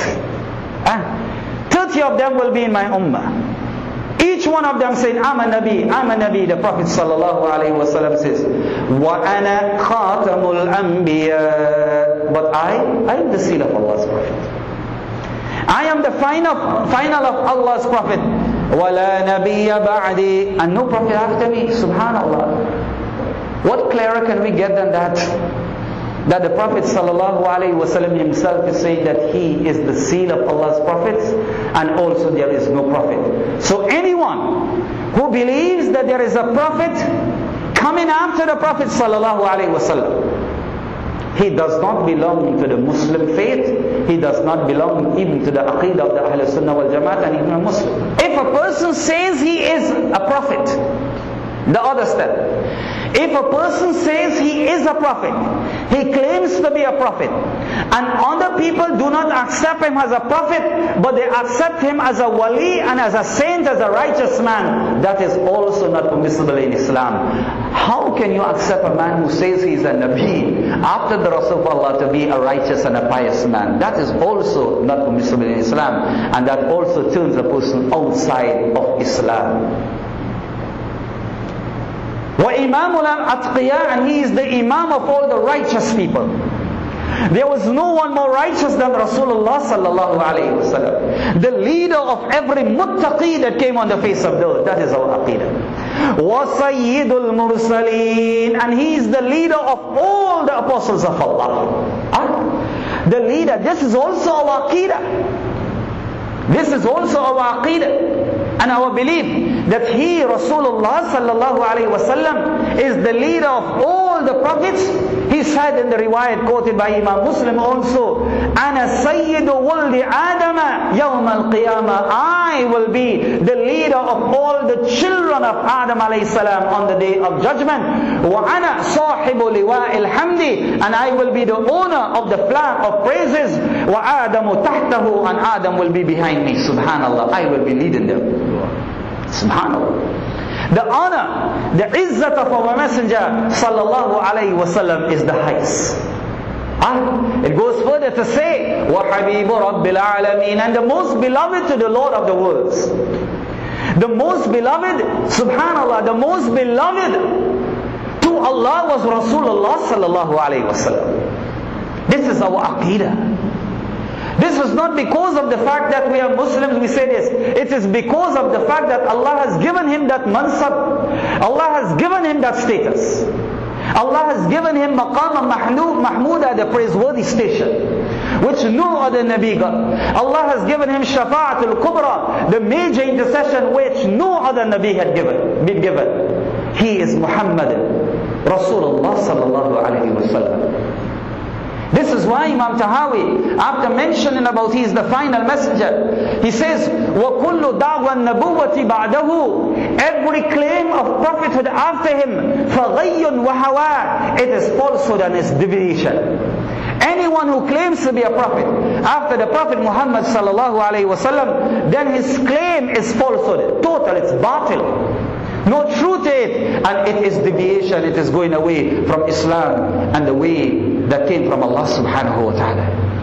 Huh? thirty of them will be in my ummah. Each one of them saying, I'm a Nabi, I'm a Nabi. The Prophet sallallahu alaihi wasallam says, وَأَنَا خَاتَمُ الْأَنْبِيَاءِ. But I, I am the seal of Allah's Prophet. I am the final, final of Allah's Prophet. وَلَا نَبِيَّ بَعْدِي. And no Prophet after me. Subhanallah. What clearer can we get than that? That the Prophet sallallahu alaihi wasallam himself is saying that he is the seal of Allah's prophets, and also there is no prophet. So anyone who believes that there is a prophet coming after the Prophet sallallahu alaihi wasallam, he does not belong to the Muslim faith. He does not belong even to the Aqidah of the Ahl Sunnah wal Jama'at and even a Muslim. If a person says he is a prophet, the other step. If a person says he is a prophet, he claims to be a prophet, and other people do not accept him as a prophet, but they accept him as a wali and as a saint, as a righteous man, that is also not permissible in Islam. How can you accept a man who says he is a Nabi after the Rasul of Allah to be a righteous and a pious man? That is also not permissible in Islam, and that also turns a person outside of Islam. وَإِمَامُ الْأَتْقِيَاءِ. And he is the Imam of all the righteous people. There was no one more righteous than Rasulullah sallallahu alayhi wasallam, the leader of every muttaqi that came on the face of the earth. That is our aqidah. وَسَيِّدُ الْمُرْسَلِينَ. And he is the leader of all the apostles of Allah. Ah, the leader. This is also our aqidah. This is also our aqidah. And our belief that he, Rasulullah sallallahu alayhi wasallam, is the leader of all the prophets. He said in the riwayat quoted by Imam Muslim also, أَنَا سَيِّدُ وَلْدِ آدَمَ يَوْمَ الْقِيَامَةِ. I will be the leader of all the children of Adam alayhi salam on the day of judgment. وَأَنَا صَاحِبُ لِوَاءِ الْحَمْدِ. And I will be the owner of the flag of praises. وَآدَمُ تَحْتَهُ. And Adam will be behind me. Subhanallah. I will be leading them. Subhanallah. The honor, the izzat of our messenger sallallahu alayhi wasallam is the highest. Ah, it goes further to say, وَحَبِيبُ رَبِّ الْعَالَمِينَ. And the most beloved to the Lord of the worlds. The most beloved, subhanallah, the most beloved to Allah was Rasulullah sallallahu alayhi wa sallam. This is our aqeedah. This was not because of the fact that we are Muslims, we say this. It is because of the fact that Allah has given him that mansab. Allah has given him that status. Allah has given him maqam mahmuda, the praiseworthy station, which no other Nabi got. Allah has given him shafa'atul kubra, the major intercession which no other Nabi had given, been given. He is Muhammad Rasulullah sallallahu alayhi wa sallam. This is why Imam Tahawi, after mentioning about he is the final messenger, he says, وَكُلُّ دَعْوَ النَّبُوَّةِ بَعْدَهُ, every claim of prophethood after him, فَغَيٌّ وَهَوَى, it is falsehood and it's deviation. Anyone who claims to be a prophet after the Prophet Muhammad sallallahu alayhi wa sallam, then his claim is falsehood, total, it's batil. No truth to it, and it is deviation, it is going away from Islam and the way that came from Allah subhanahu wa ta'ala.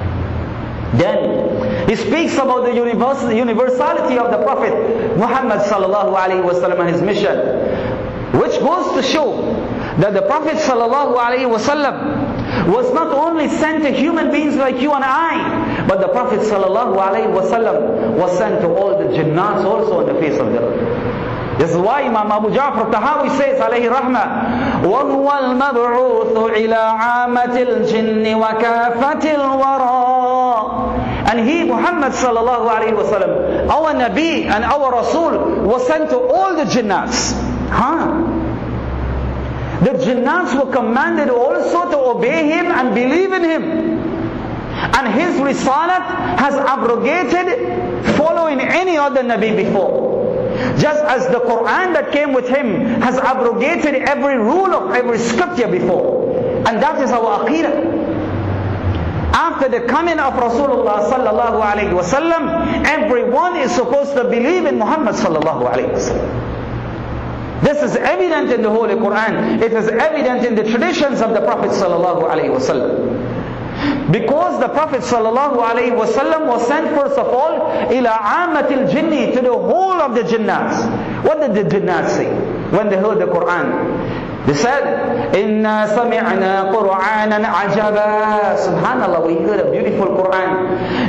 Then he speaks about the universality of the Prophet Muhammad sallallahu alayhi wa sallam and his mission, which goes to show that the Prophet sallallahu alayhi wa sallam was not only sent to human beings like you and I, but the Prophet sallallahu alayhi wa sallam was sent to all the jinnats also on the face of the earth. This is why Imam Abu Ja'far Tahawi says, alayhi rahmah, وَهُوَ الْمَبْعُوثُ إِلَىٰ عَامَةِ الْجِنِّ وَكَافَةِ الْوَرَىٰ. And he, Muhammad sallallahu alayhi wa sallam, our Nabi and our Rasul, was sent to all the jinnats. Huh? The jinnats were commanded also to obey him and believe in him. And his risalat has abrogated following any other Nabi before. Just as the Quran that came with him has abrogated every rule of every scripture before. And that is our aqeedah. After the coming of Rasulullah sallallahu alayhi wa sallam, everyone is supposed to believe in Muhammad sallallahu alayhi wa sallam. This is evident in the Holy Quran. It is evident in the traditions of the Prophet sallallahu alayhi wa sallam. Because the Prophet sallallahu alayhi wa sallam was sent first of all ila amatil jinni, to the whole of the jinnats. What did the jinnats say when they heard the Quran? They said, Inna sami'na Qur'anan ajaba. Subhanallah, we heard a beautiful Quran.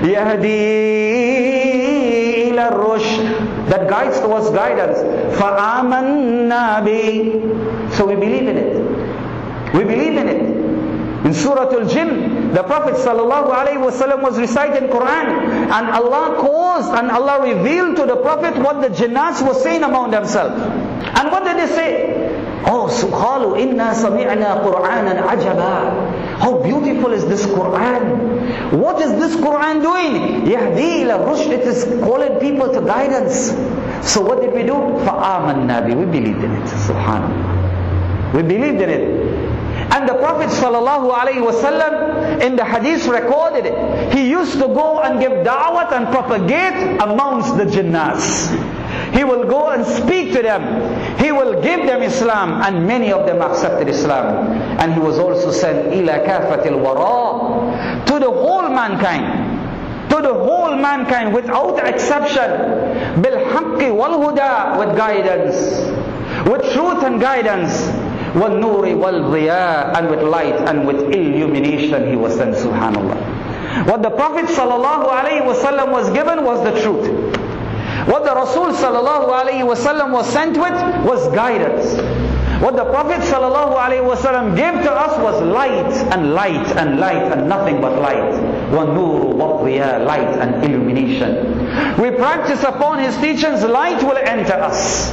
Yahdi ila rushd, that guides towards guidance. Fa'amanna bi. So we believe in it. We believe in it. In Surah Al-Jinn, the Prophet sallallahu alayhi wa sallam was reciting Quran, and Allah caused and Allah revealed to the Prophet what the jinnats were saying among themselves. And what did they say? Oh, subhanahu, inna sami'na Qur'anan ajaba. How beautiful is this Quran? What is this Quran doing? Yahdi ila rushd, it is calling people to guidance. So what did we do? Fa'amanna bi, we believed in it. Subhanallah, we believed in it. And the Prophet sallallahu alayhi wa sallam, in the hadith recorded, he used to go and give da'wat and propagate amongst the jinnats. He will go and speak to them. He will give them Islam, and many of them accepted Islam. And he was also sent ila kafatil wara, to the whole mankind. To the whole mankind without exception. Bil haqqi wal huda, with guidance. With truth and guidance. وَالنُّورِ وَالْضِيَاءِ, and with light and with illumination he was sent, subhanallah. What the Prophet sallallahu alayhi wa sallam was given was the truth. What the Rasul sallallahu alayhi wa sallam was sent with was guidance. What the Prophet sallallahu alayhi wa sallam gave to us was light and light and light and nothing but light. وَالنُّورُ وَالضِّيَاءِ, light and illumination. We practice upon his teachings, light will enter us.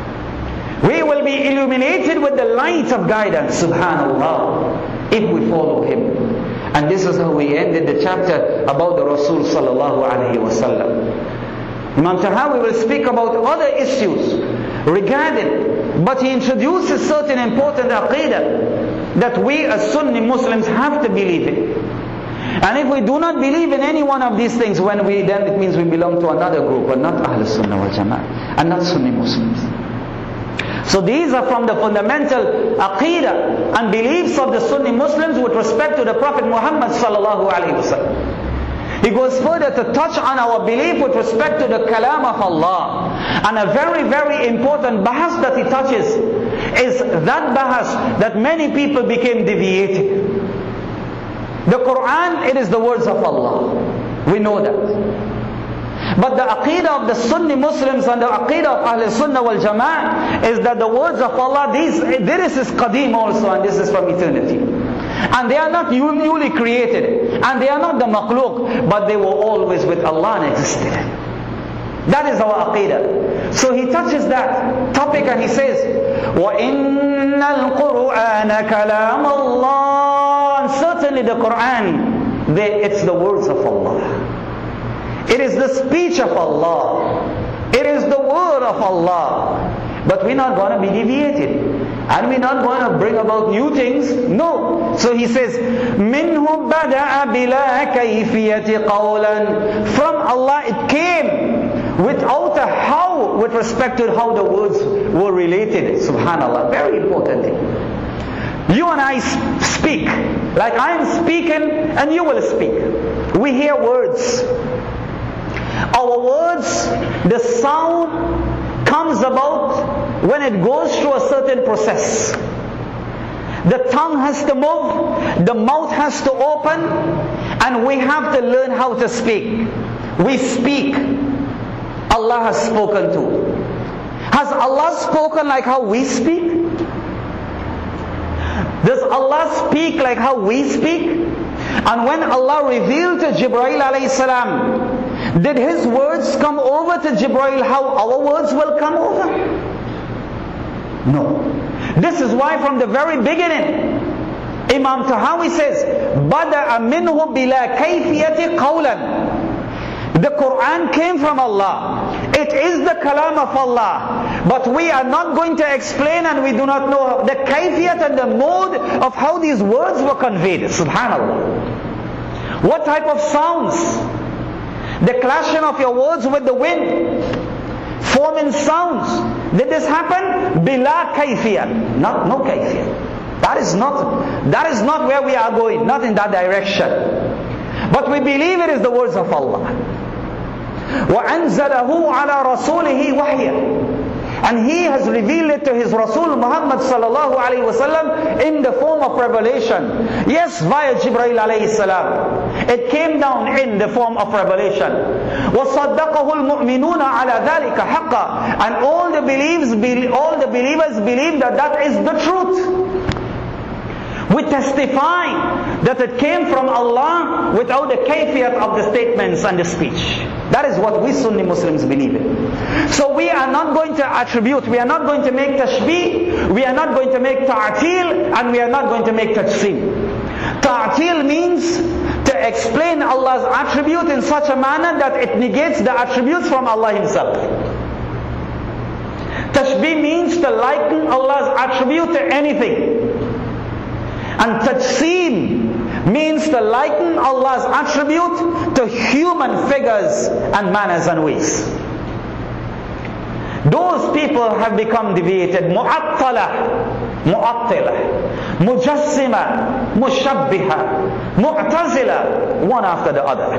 We will be illuminated with the light of guidance, subhanallah, if we follow him. And this is how we ended the chapter about the Rasul sallallahu alayhi wa sallam. Imam Tahawi will speak about other issues regarding, but he introduces certain important aqeedah that we as Sunni Muslims have to believe in. And if we do not believe in any one of these things, when we then it means we belong to another group, but not Ahl Sunnah wal Jama'ah, and not Sunni Muslims. So these are from the fundamental aqeedah and beliefs of the Sunni Muslims with respect to the Prophet Muhammad sallallahu alaihi wasallam. He goes further to touch on our belief with respect to the kalam of Allah. And a very, very important bahas that he touches is that bahas that many people became deviated. The Quran, it is the words of Allah. We know that. But the aqidah of the Sunni Muslims and the aqidah of Ahl Sunnah wal Jama'ah is that the words of Allah, these, this is qadim also, and this is from eternity. And they are not newly created, and they are not the makhluq, but they were always with Allah and existed. That is our aqidah. So he touches that topic and he says, وَإِنَّ الْقُرْآنَ كَلَامَ اللَّهِ. And certainly the Quran, they, it's the words of Allah. It is the speech of Allah. It is the word of Allah. But we're not going to be deviated. And we're not going to bring about new things. No. So he says, مِنْهُ بَدَأَ بِلَا كَيْفِيَةِ قَوْلًا. From Allah it came without a how with respect to how the words were related. Subhanallah. Very important thing. You and I speak. Like I am speaking and you will speak. We hear words. Our words, the sound comes about when it goes through a certain process. The tongue has to move, the mouth has to open, and we have to learn how to speak. We speak. Allah has spoken to. Has Allah spoken like how we speak? Does Allah speak like how we speak? And when Allah revealed to Jibreel alayhi salam, did his words come over to Jibreel how our words will come over? No. This is why from the very beginning, Imam Tahawi says, بَدَأَ مِنْهُ بِلَا كَيْفِيَةِ قَوْلًا. The Quran came from Allah. It is the kalam of Allah. But we are not going to explain, and we do not know the kayfiyat and the mode of how these words were conveyed. Subhanallah. What type of sounds? The clashing of your words with the wind, forming sounds. Did this happen? Bila kayfiyat. Not, no kayfiyat. That is not, that is not where we are going. Not in that direction. But we believe it is the words of Allah. وَأَنزَلَهُ عَلَى رَسُولِهِ وَحْيًا. And He has revealed it to His Rasul Muhammad sallallahu alayhi wasallam in the form of revelation. Yes, via Jibreel alayhi salam. It came down in the form of revelation. وَصَدَّقَهُ الْمُؤْمِنُونَ عَلَى ذَلِكَ حَقًّا. And all the believers, all the believers believe that that is the truth. We testify that it came from Allah without the kayfiyat of the statements and the speech. That is what we Sunni Muslims believe in. So we are not going to attribute, we are not going to make tashbih, we are not going to make ta'til, and we are not going to make tajsim. Ta'til means to explain Allah's attribute in such a manner that it negates the attributes from Allah Himself. Tashbih means to liken Allah's attribute to anything. And tajsim means to liken Allah's attribute to human figures and manners and ways. Those people have become deviated. Mu'attala, Mu'attila, Mujassima, Mushabbiha, Mu'tazila, one after the other.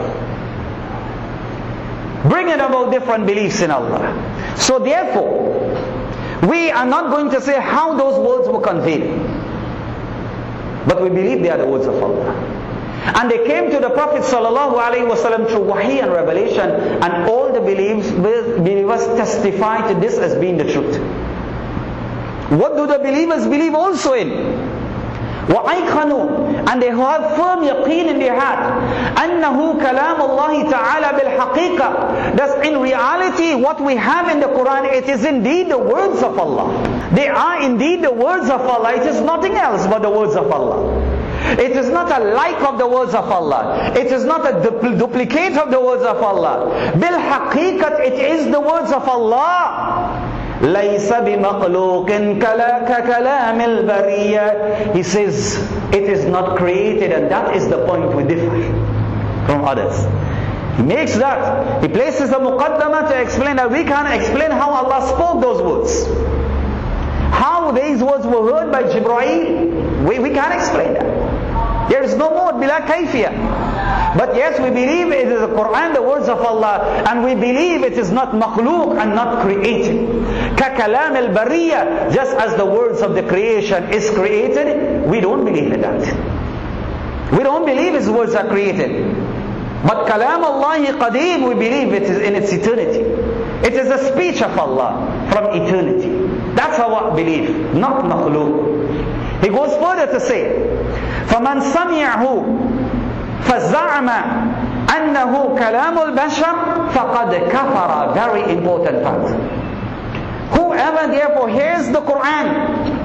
Bringing about different beliefs in Allah. So therefore, we are not going to say how those words were conveyed. But we believe they are the words of Allah. And they came to the Prophet sallallahu alaihi wasallam through wahi and revelation, and all the believers, believers testify to this as being the truth. What do the believers believe also in? وَأَيْقَنُوا. And they have firm yaqeen in their heart. أَنَّهُ كَلَامُ اللَّهِ تَعَالَى بِالْحَقِيقَةِ. That in reality what we have in the Quran, it is indeed the words of Allah. They are indeed the words of Allah. It is nothing else but the words of Allah. It is not a like of the words of Allah. It is not a dupl- duplicate of the words of Allah. بِالْحَقِيقَةِ. It is the words of Allah. لَيْسَ بِمَقْلُوقٍ كَكَلَامِ الْبَرِيَّةِ. He says, it is not created, and that is the point we differ from others. He makes that. He places a muqaddamah to explain that we can't explain how Allah spoke those words. How these words were heard by Jibreel, we, we can't explain that. There is no more bila kayfiyah. But yes, we believe it is the Quran, the words of Allah, and we believe it is not makhluk and not created. Ka-kalam al-bariyya, just as the words of the creation is created, we don't believe in that. We don't believe His words are created. But kalam Allahi qadeem, we believe it is in its eternity. It is a speech of Allah from eternity. That's our belief, not makhluk. He goes further to say, فَمَنْ سَمِعَهُ فَزَعَمَ أَنَّهُ كَلَامُ الْبَشَرِ فَقَدْ كَفَرَ. Very important part. Whoever therefore hears the Quran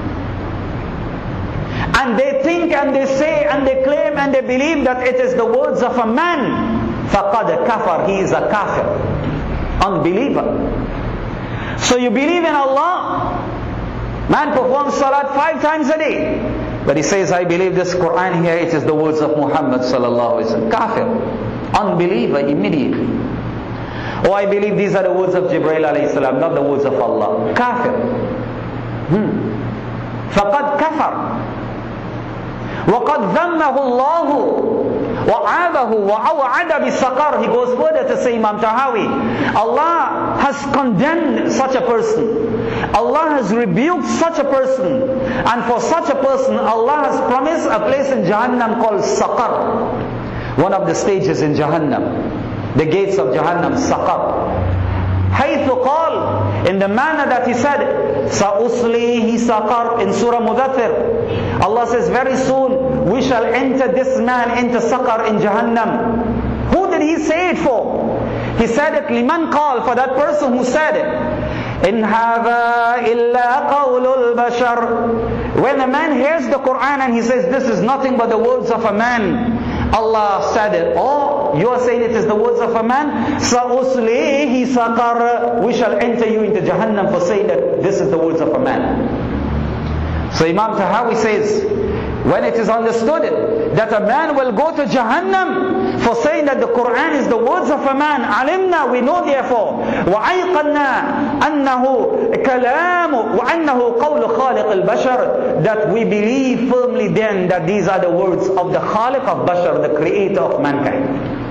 and they think and they say and they claim and they believe that it is the words of a man, فَقَدْ كَفَرَ. He is a kafir, unbeliever. So you believe in Allah. Man performs salat five times a day, but he says, I believe this Quran here, it is the words of Muhammad sallallahu alaihi wasallam. Kafir, unbeliever immediately. Oh, I believe these are the words of Jibreel alayhi salam, not the words of Allah. Kafir. Hmm. فَقَدْ كَفَرَ وَقَدْ ذَمَّهُ اللَّهُ وَعَابَهُ وَأَوْعَدَ بِالسَّقَرِ. He goes further to say, Imam Tahawi, Allah has condemned such a person. Allah has rebuked such a person. And for such a person, Allah has promised a place in Jahannam called Saqar. One of the stages in Jahannam. The gates of Jahannam, Saqar. حيث قال, in the manner that He said, سَأُصْلِيهِ سَقَرْ, in Surah Mudaththir. Allah says, very soon we shall enter this man into Saqar in Jahannam. Who did He say it for? He said it liman qal, for that person who said it. In هَذَا إِلَّا قَوْلُ الْبَشَرِ. When a man hears the Quran and he says, this is nothing but the words of a man, Allah said it. Oh, you are saying it is the words of a man? سَأُصْلِيهِ سَقَرْ. We shall enter you into Jahannam for saying that this is the words of a man. So Imam Tahawi says, when it is understood that a man will go to Jahannam for saying that the Quran is the words of a man, alimna, we know therefore, وَأَيْقَنَّا أَنَّهُ كَلَامُ وَأَنَّهُ قَوْلُ خَالِقِ الْبَشَرِ, that we believe firmly then that these are the words of the Khaliq of Bashar, the creator of mankind.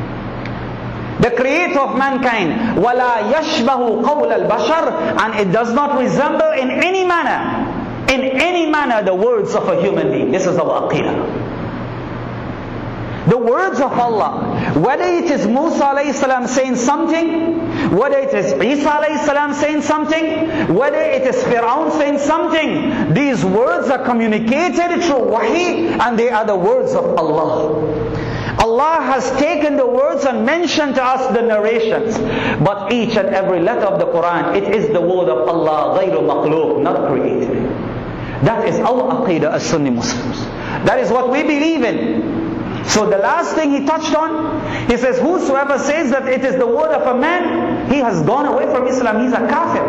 The creator of mankind. وَلَا يَشْبَهُ قَوْلَ الْبَشَرِ, and it does not resemble in any manner in any manner the words of a human being. This is our aqidah. The words of Allah, whether it is Musa alayhi salam saying something, whether it is Isa alayhi salam saying something, whether it is Fir'aun saying something, these words are communicated through wahi, and they are the words of Allah. Allah has taken the words and mentioned to us the narrations, but each and every letter of the Quran, it is the word of Allah, غayru makhluq, not created. That is our aqidah as Sunni Muslims. That is what we believe in. So the last thing he touched on, he says, whosoever says that it is the word of a man, he has gone away from Islam, he's a kafir.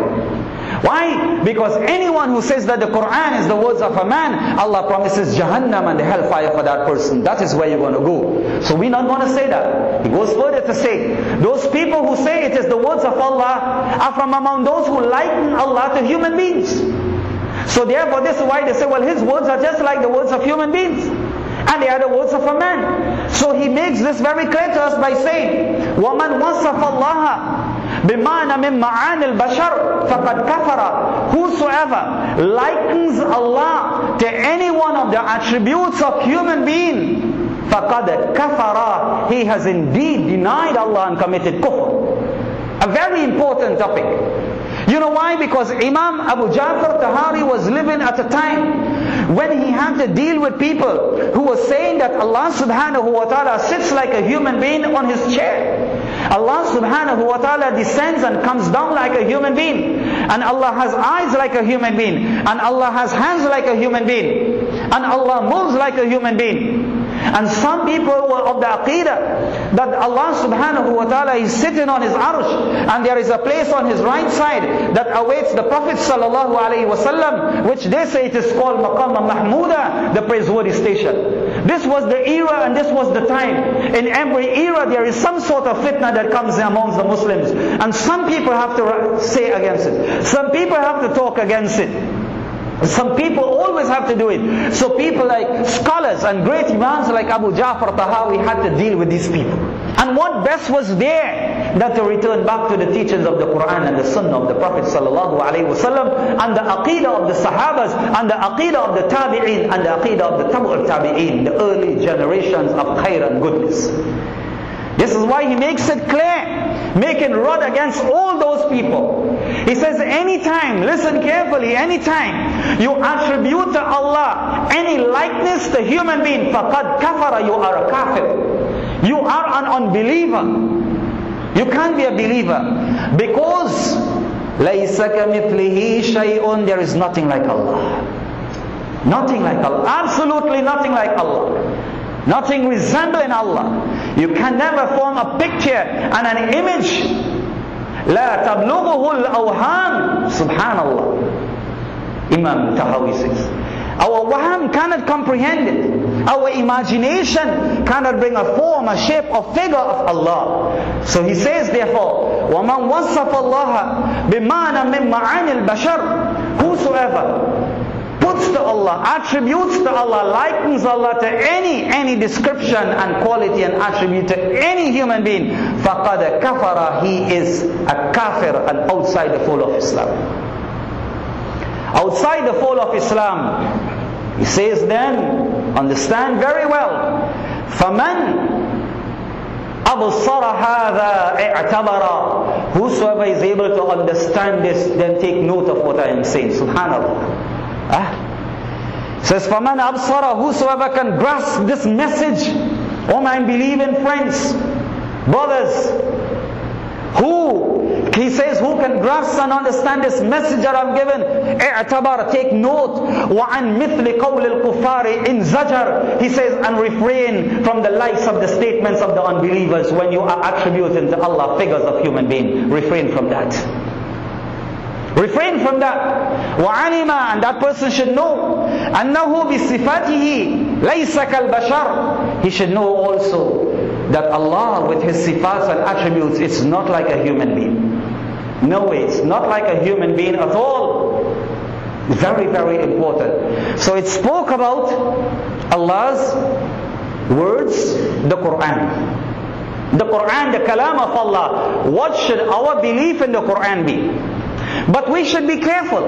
Why? Because anyone who says that the Quran is the words of a man, Allah promises Jahannam and the hellfire for that person. That is where you're going to go. So we're not going to say that. He goes further to say, those people who say it is the words of Allah are from among those who liken Allah to human beings. So therefore this is why they say, well, His words are just like the words of human beings, and they are the words of a man. So he makes this very clear to us by saying, وَمَنْ وَصَفَ اللَّهَ بِمَعْنَ مِنْ مَعَانِ الْبَشَرِ فَقَدْ كَفَرَ. Whosoever likens Allah to any one of the attributes of human being, فَقَدْ كَفَرَ, he has indeed denied Allah and committed kufr. A very important topic. You know why? Because Imam Abu Ja'far Tahari was living at a time when he had to deal with people who were saying that Allah subhanahu wa ta'ala sits like a human being on His chair. Allah subhanahu wa ta'ala descends and comes down like a human being. And Allah has eyes like a human being. And Allah has hands like a human being. And Allah moves like a human being. And some people were of the aqidah that Allah subhanahu wa ta'ala is sitting on His arsh, and there is a place on His right side that awaits the Prophet sallallahu alaihi wasallam, which they say it is called Maqam Mahmuda, the praiseworthy station. This was the era and this was the time. In every era there is some sort of fitna that comes amongst the Muslims, and some people have to say against it. Some people have to talk against it. Some people always have to do it. So people like scholars and great imams like Abu Ja'far Tahawi had to deal with these people. And what best was there than to return back to the teachings of the Quran and the Sunnah of the Prophet sallallahu alaihi wasallam, and the Aqidah of the Sahabas, and the Aqidah of the Tabi'een, and the Aqidah of the Tabu'ul Tabi'een, the early generations of khair and goodness. This is why he makes it clear, making rod against all those people. He says anytime, listen carefully, anytime you attribute to Allah any likeness to human being, faqad kafara, you are a kafir. You are an unbeliever. You can't be a believer. Because لَيْسَ كَمِثْلِهِ شَيْءٌ, there is nothing like Allah. Nothing like Allah. Absolutely nothing like Allah. Nothing resembling Allah. You can never form a picture and an image. لا تبلغه الأوهام. Subhanallah. Imam Tahawi says, our waham cannot comprehend it. Our imagination cannot bring a form, a shape, or figure of Allah. So he says therefore, وَمَنْ وَصَّفَ اللَّهَ بِمَعْنَ مِنْ مَعَانِ الْبَشَرِ, whosoever puts to Allah, attributes to Allah, likens Allah to any any description and quality and attribute to any human being, فَقَدَ كَفَرَ, he is a kafir and outside the fold of Islam. Outside the fold of Islam. He says then, understand very well, فَمَنْ أَبْصَرَ هَذَا اِعْتَبَرَ, whosoever is able to understand this, then take note of what I am saying. Subhanallah. Ah. Says, فَمَنْ أَبْصَرَ, whosoever can grasp this message, oh my believing friends, brothers, who, he says, who can grasp and understand this message that I'm given, اعتبر, take note, وَعَنْ مِثْلِ قَوْلِ الْكُفَّارِ إِنْ زَجَرْ, he says, and refrain from the likes of the statements of the unbelievers when you are attributing to Allah figures of human being. Refrain from that. Refrain from that. وَعَلِمَ, and that person should know, أَنَّهُ بِصِفَاتِهِ لَيْسَ كَالْبَشَرِ, he should know also that Allah with His sifats and attributes is not like a human being. No way, it's not like a human being at all. Very, very important. So it spoke about Allah's words, the Quran. The Quran, the kalam of Allah. What should our belief in the Quran be? But we should be careful,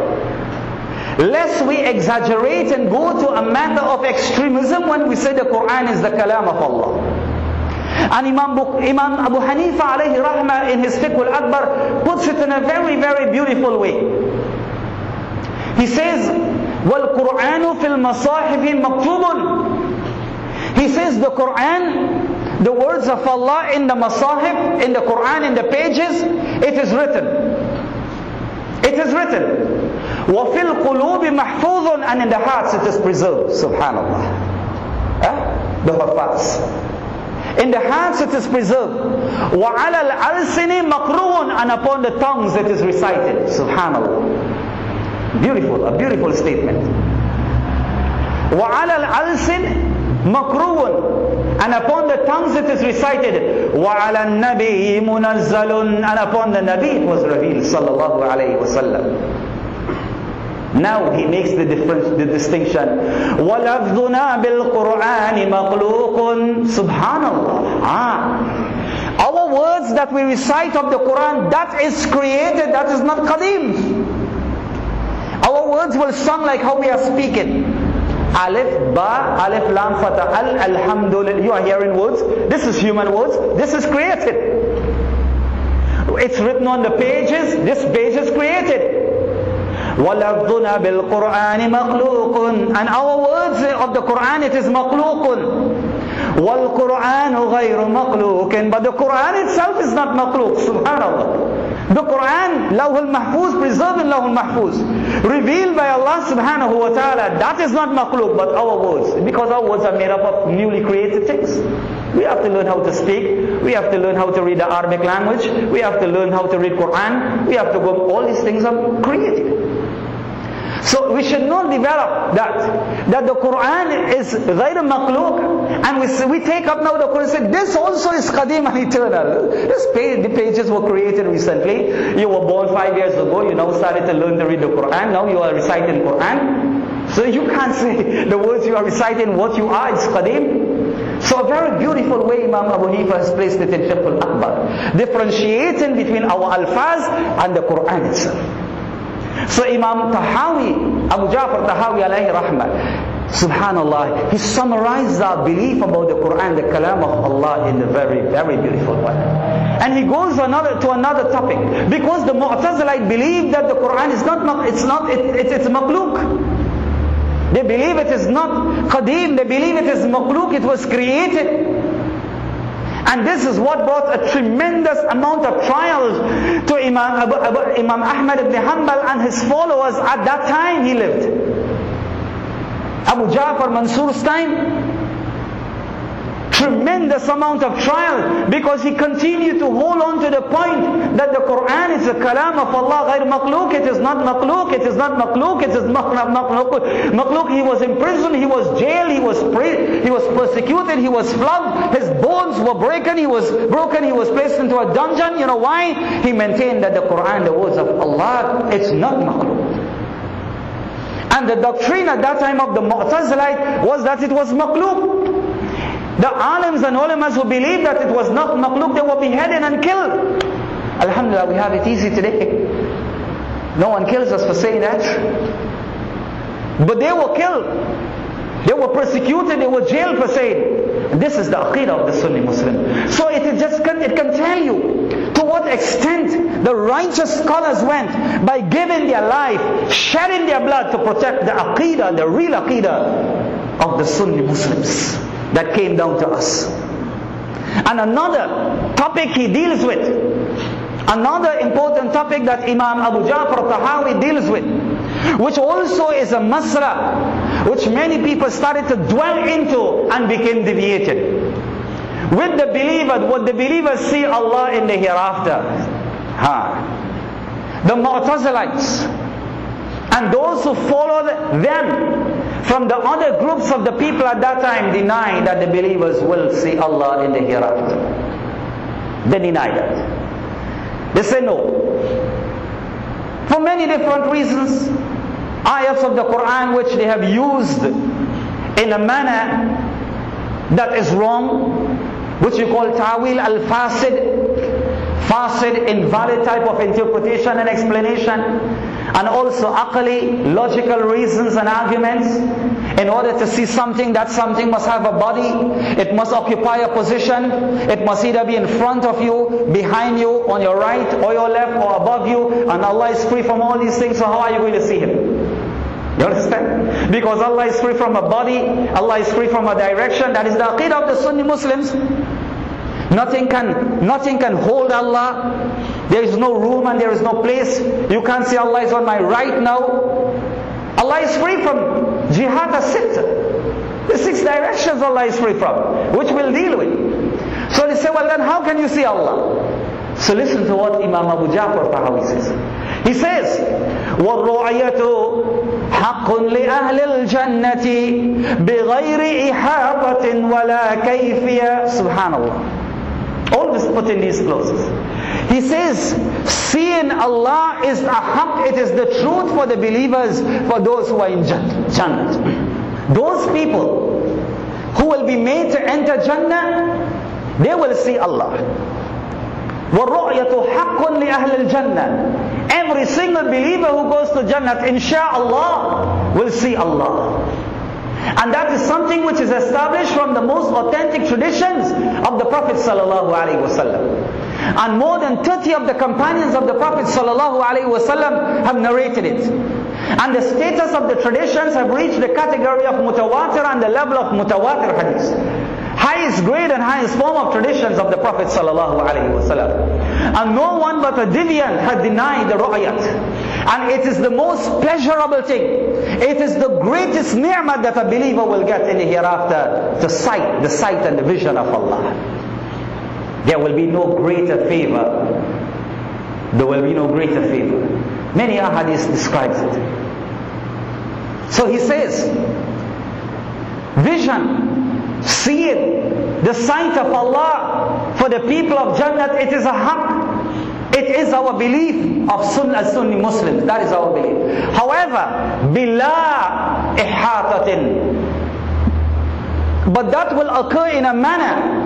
lest we exaggerate and go to a matter of extremism when we say the Quran is the kalam of Allah. And Imam, Imam Abu Hanifa alayhi rahmah in his Fiqh al-Akbar puts it in a very, very beautiful way. He says, وَالْقُرْآنُ فِي الْمَصَاحِفِ مَكْتُوبٌ. He says the Quran, the words of Allah in the Masahif, in the Quran, in the pages, it is written. It is written. وَفِي الْقُلُوبِ مَحْفُوظٌ, and in the hearts it is preserved. Subhanallah. Eh? The Hafaz. In the hearts it is preserved. وَعَلَى الْأَلْسِنِ مَقْرُوٌ, and upon the tongues it is recited. Subhanallah. Beautiful, a beautiful statement. وَعَلَى الْأَلْسِنِ مَقْرُوٌ, and upon the tongues it is recited. وَعَلَى النَّبِيِّ مُنَزَّلٌ, and upon the Nabi it was revealed. Sallallahu alayhi wa sallam. Now he makes the difference, the distinction. وَلَفْظُنَا بِالْقُرْآنِ مَخْلُوقٌ. Subhanallah. Ah. Our words that we recite of the Quran, that is created, that is not qadim. Our words will sound like how we are speaking. Alif, Ba, Alif, Lam, Fatah, Al, Alhamdulillah. You are hearing words. This is human words. This is created. It's written on the pages. This page is created. وَلَفْظُنَا بِالْقُرْآنِ مَخْلُوقٌ, and our words of the Quran, it is مَخْلُوقٌ. وَالْقُرْآنُ غَيْرُ مَخْلُوقٍ, but the Quran itself is not مخلوق. Subhanallah. The Quran, Lawh al-Mahfuz, preserved in Lawh al-Mahfuz, revealed by Allah subhanahu wa ta'ala, that is not makhluq, but our words. Because our words are made up of newly created things. We have to learn how to speak. We have to learn how to read the Arabic language. We have to learn how to read Quran. We have to go, all these things are created. So we should not develop that, that the Quran is غير مخلوق, and we, we take up now the Quran and say, this also is qadim and eternal. This page, the pages were created recently. You were born five years ago, you now started to learn to read the Quran, now you are reciting Quran. So you can't say the words you are reciting, what you are, is qadim. So a very beautiful way Imam Abu Hanifa has placed it in Fiqh al-Akbar, differentiating between our alfaz and the Quran itself. So Imam Tahawi, Abu Ja'far Tahawi alayhi rahmah, subhanallah, he summarized our belief about the Quran, the kalam of Allah, in a very, very beautiful way. And he goes another, to another topic, because the Mu'tazilite believe that the Quran is not, it's not, it, it, it's makhluq. They believe it is not qadim, they believe it is makhluq, it was created. And this is what brought a tremendous amount of trials to Imam, Abu, Abu, Imam Ahmad ibn Hanbal and his followers at that time he lived. Abu Ja'far Mansur's time, tremendous amount of trial, because he continued to hold on to the point that the Quran is a kalam of Allah, غير مخلوق, it is not makhluq, it is not makhluq, it is makhluq. He was in prison, he was jailed, he was he was persecuted, he was flogged, his bones were broken, he was broken, he was placed into a dungeon. You know why? He maintained that the Quran, the words of Allah, it's not makhluq. And the doctrine at that time of the Mu'tazilite was that it was makhluq. The alims and ulamas who believed that it was not makhluq, they were beheaded and killed. Alhamdulillah, we have it easy today. No one kills us for saying that. But they were killed. They were persecuted, they were jailed for saying. This is the aqidah of the Sunni Muslim. So it just can, it can tell you to what extent the righteous scholars went by giving their life, shedding their blood to protect the aqidah, the real aqidah of the Sunni Muslims that came down to us. And another topic he deals with, another important topic that Imam Abu Ja'far Tahawi deals with, which also is a masra, which many people started to dwell into and became deviated. With the believer, what the believers see Allah in the hereafter. Ha. The Mu'tazilites and those who followed them from the other groups of the people at that time deny that the believers will see Allah in the hereafter. They deny that. They say no. For many different reasons. Ayats of the Quran which they have used in a manner that is wrong, which we call ta'wil al-fasid, fasid, invalid type of interpretation and explanation, and also aqli, logical reasons and arguments. In order to see something, that something must have a body, it must occupy a position, it must either be in front of you, behind you, on your right or your left or above you, and Allah is free from all these things, so how are you going to see Him? You understand? Because Allah is free from a body, Allah is free from a direction. That is the aqidah of the Sunni Muslims. Nothing can, nothing can hold Allah. There is no room and there is no place. You can't say Allah is on my right now. Allah is free from jihad as-sitt. The six directions Allah is free from, which we'll deal with. So they say, well then how can you see Allah? So listen to what Imam Abu Ja'far Tahawi says. He says, وَالرُّعْيَةُ حَقٌّ لِأَهْلِ الْجَنَّةِ بِغَيْرِ إِحَاطَةٍ وَلَا كَيْفِيَةٍ. Subhanallah. Always put in these clauses. He says, seeing Allah is a haqq, it is the truth for the believers, for those who are in Jannah. Those people who will be made to enter Jannah, they will see Allah. وَالرُّعْيَةُ حَقٌّ لِأَهْلِ الْجَنَّةِ. Every single believer who goes to Jannah, insha'Allah, will see Allah. And that is something which is established from the most authentic traditions of the Prophet sallallahu alaihi wasallam. And more than thirty of the companions of the Prophet sallallahu alaihi wasallam have narrated it. And the status of the traditions have reached the category of mutawatir and the level of mutawatir hadith. Highest grade and highest form of traditions of the Prophet sallallahu alaihi wasallam. And no one but a deviant had denied the ru'yat. And it is the most pleasurable thing. It is the greatest ni'mah that a believer will get in the hereafter, the sight, the sight and the vision of Allah. There will be no greater favor. There will be no greater favor. Many ahadith describes it. So he says, vision, seeing, the sight of Allah for the people of Jannah, it is a haqq. It is our belief of Sunnah Sunni Muslims. That is our belief. However, bila ihatatin. But that will occur in a manner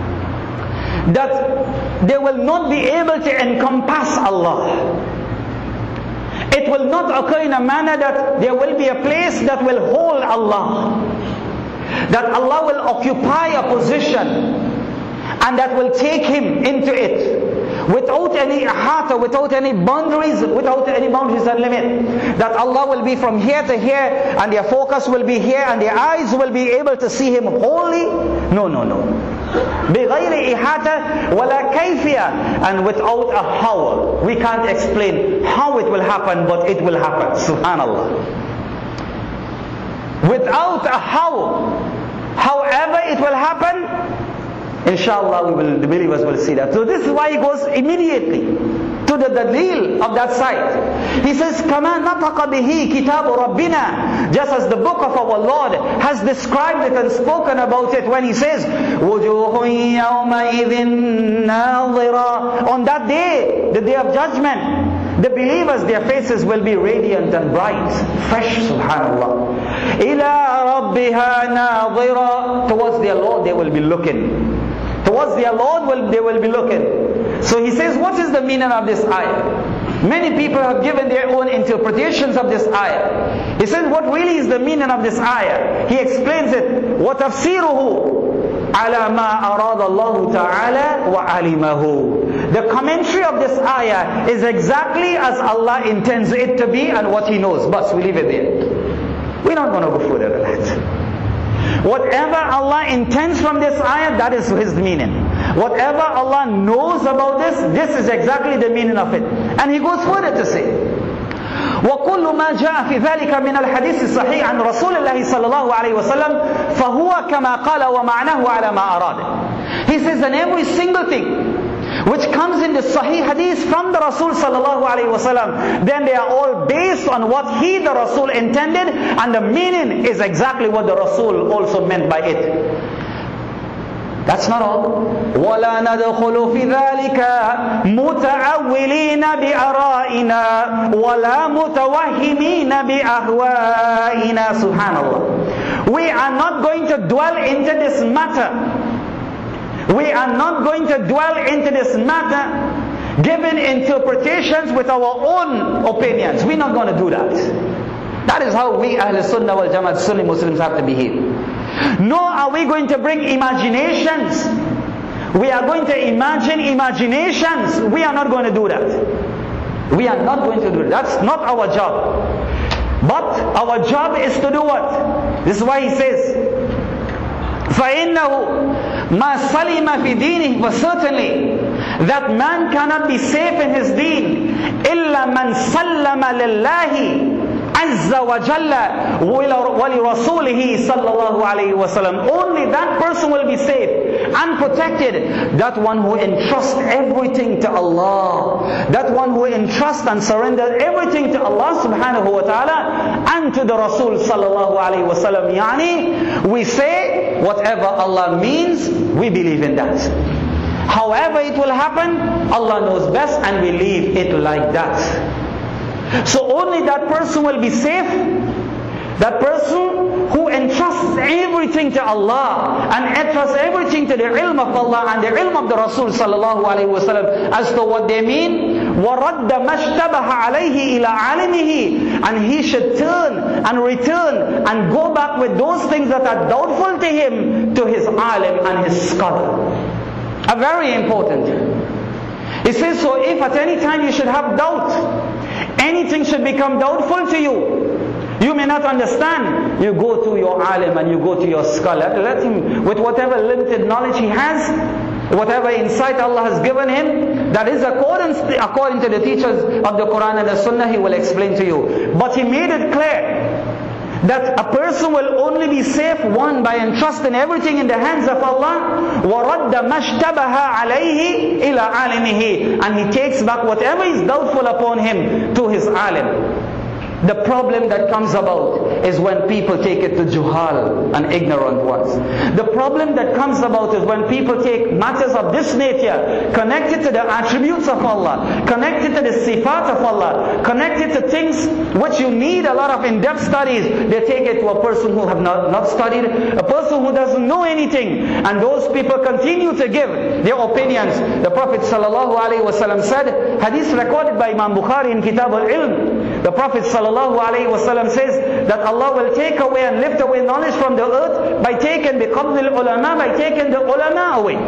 that they will not be able to encompass Allah. It will not occur in a manner that there will be a place that will hold Allah. That Allah will occupy a position and that will take Him into it. Without any ahata, without any boundaries, without any boundaries and limit. That Allah will be from here to here and their focus will be here and their eyes will be able to see Him wholly. No, no, no. بغير إحاطة ولا كيفية, and without a how. We can't explain how it will happen, but it will happen. Subhanallah. Without a how, however it will happen, inshallah, we will, the believers will see that. So this is why he goes immediately to the dalil of that site. He says, كَمَا نَطَقَ بِهِ كِتَابُ رَبِّنَا, just as the book of our Lord has described it and spoken about it when he says, وُجُوهٌ يَوْمَئِذٍ نَاظِرَةٌ. On that day, the day of judgment, the believers, their faces will be radiant and bright, fresh, subhanallah. إِلَىٰ رَبِّهَا نَاظِرَةٌ. Towards their Lord they will be looking. Towards their Lord will, they will be looking. So he says, what is the meaning of this ayah? Many people have given their own interpretations of this ayah. He says, what really is the meaning of this ayah? He explains it. وَتَفْسِيرُهُ عَلَى مَا أَرَادَ اللَّهُ تَعَالَى وَعَلِمَهُ. The commentary of this ayah is exactly as Allah intends it to be and what He knows. But we leave it there. We're not going to go further than that. Whatever Allah intends from this ayah, that is His meaning. Whatever Allah knows about this, this is exactly the meaning of it. And He goes further to say, وَكُلُّ مَا جَاءَ فِي ذَلِكَ مِنَ الْحَدِيثِ الصَّحِيحِ عَنْ رَسُولِ اللَّهِ صَلَّى اللَّهُ عَلَيْهِ وَسَلَّمَ فَهُوَ كَمَا قَالَ وَمَعْنَهُ عَلَى مَا أَرَادَ. He says, and every single thing which comes in the Sahih Hadith from the Rasul sallallahu alaihi wasallam, then they are all based on what he, the Rasul, intended, and the meaning is exactly what the Rasul also meant by it. That's not all. وَلَا نَدْخُلُ فِي ذَلِكَ مُتَعَوِّلِينَ بِأَرَائِنَا وَلَا مُتَوَهِّمِينَ بِأَهْوَائِنَا. Subhanallah. We are not going to dwell into this matter. We are not going to dwell into this matter, giving interpretations with our own opinions. We're not going to do that. That is how we Ahl Sunnah wal Jama'at Sunni Muslims have to behave. Nor are we going to bring imaginations. We are going to imagine imaginations. We are not going to do that. We are not going to do that. That's not our job. But our job is to do what? This is why he says, فَإِنَّهُ مَا سَلِمَ فِي دِينِهِ. But certainly that man cannot be safe in his deen إِلَّا مَنْ سَلَّمَ لِلَّهِ عَزَّ وَجَلَّ وَلِرَسُولِهِ صَلَّى اللَّهُ عَلَيْهِ وَسَلَّمَ. Only that person will be safe and protected. That one who entrusts everything to Allah. That one who entrusts and surrenders everything to Allah subhanahu wa ta'ala and to the Rasul sallallahu alayhi wa sallam. Yani, we say whatever Allah means, we believe in that. However it will happen, Allah knows best, and we leave it like that. So only that person will be safe, that person who entrusts everything to Allah and entrusts everything to the ilm of Allah and the ilm of the Rasul sallallahu alayhi wa sallam as to what they mean. وَرَدَّ مَشْتَبَهَ عَلَيْهِ إِلَىٰ عَالِمِهِ. And he should turn and return and go back with those things that are doubtful to him to his alim and his scholar. A very important. It says, so if at any time you should have doubt, anything should become doubtful to you, you may not understand, you go to your alim and you go to your scholar. Let him, with whatever limited knowledge he has, whatever insight Allah has given him, that is according, according to the teachers of the Quran and the Sunnah, he will explain to you. But he made it clear that a person will only be safe, one, by entrusting everything in the hands of Allah. وَرَدَّ مَشْتَبَهَ عَلَيْهِ إِلَىٰ عَالِمِهِ. And he takes back whatever is doubtful upon him to his alim. The problem that comes about is when people take it to juhal and ignorant ones. The problem that comes about is when people take matters of this nature, connected to the attributes of Allah, connected to the sifat of Allah, connected to things which you need a lot of in-depth studies, they take it to a person who have not, not studied, a person who doesn't know anything, and those people continue to give their opinions. The Prophet sallallahu alaihi wasallam said, hadith recorded by Imam Bukhari in Kitab al-Ilm, the Prophet sallallahu alaihi wasallam says that Allah will take away and lift away knowledge from the earth by taking the qabd al-ulama, by taking the ulama away.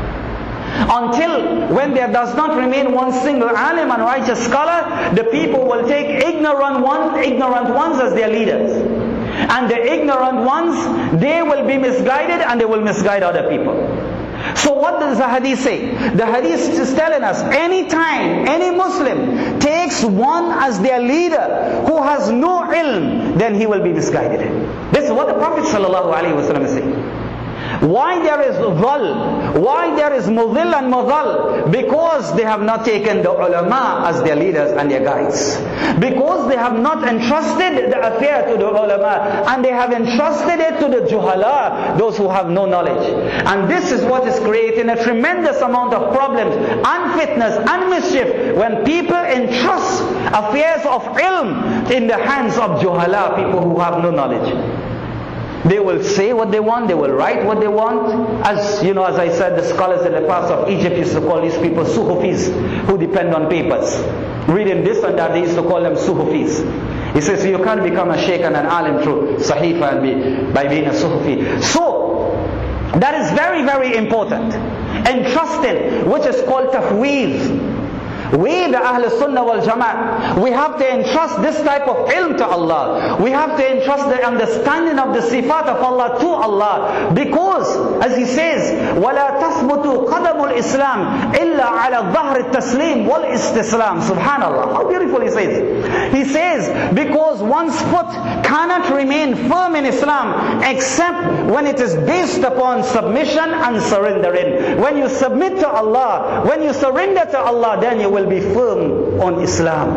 Until when there does not remain one single alim and righteous scholar, the people will take ignorant ones, ignorant ones as their leaders. And the ignorant ones, they will be misguided and they will misguide other people. So what does the hadith say? The hadith is telling us, anytime any Muslim takes one as their leader who has no ilm, then he will be misguided. This is what the Prophet ﷺ is saying. Why there is dhal? Why there is mudhil and mudhal? Because they have not taken the ulama as their leaders and their guides. Because they have not entrusted the affair to the ulama, and they have entrusted it to the juhala, those who have no knowledge. And this is what is creating a tremendous amount of problems and fitness and mischief when people entrust affairs of ilm in the hands of juhala, people who have no knowledge. They will say what they want, they will write what they want. As you know, as I said, the scholars in the past of Egypt used to call these people suhufis, who depend on papers. Reading this and that, they used to call them suhufis. He says, so you can't become a sheikh and an alim through sahifa and be, by being a suhufi. So, that is very, very important. Entrusting, which is called tafweez. We, the Ahl Sunnah wal Jama'ah, we have to entrust this type of ilm to Allah. We have to entrust the understanding of the sifat of Allah to Allah. Because, as he says, وَلَا تَثْبُتُ قَدَمُ الْإِسْلَامِ إِلَّا عَلَى الظَّهْرِ التَّسْلِيمِ وَالْإِسْتِسْلَامِ. Subhanallah. How beautiful he says. He says, because one's foot cannot remain firm in Islam except when it is based upon submission and surrendering. When you submit to Allah, when you surrender to Allah, then you will will be firm on Islam.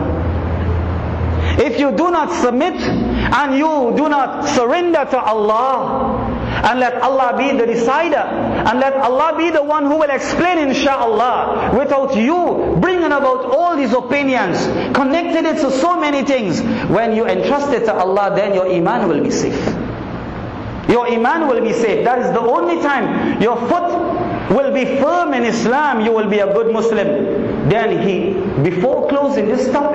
If you do not submit and you do not surrender to Allah, and let Allah be the decider, and let Allah be the one who will explain, inshaAllah, without you bringing about all these opinions, connected it to so many things, when you entrust it to Allah, then your iman will be safe. Your iman will be safe. That is the only time your foot will be firm in Islam, you will be a good Muslim. Then he, before closing this topic,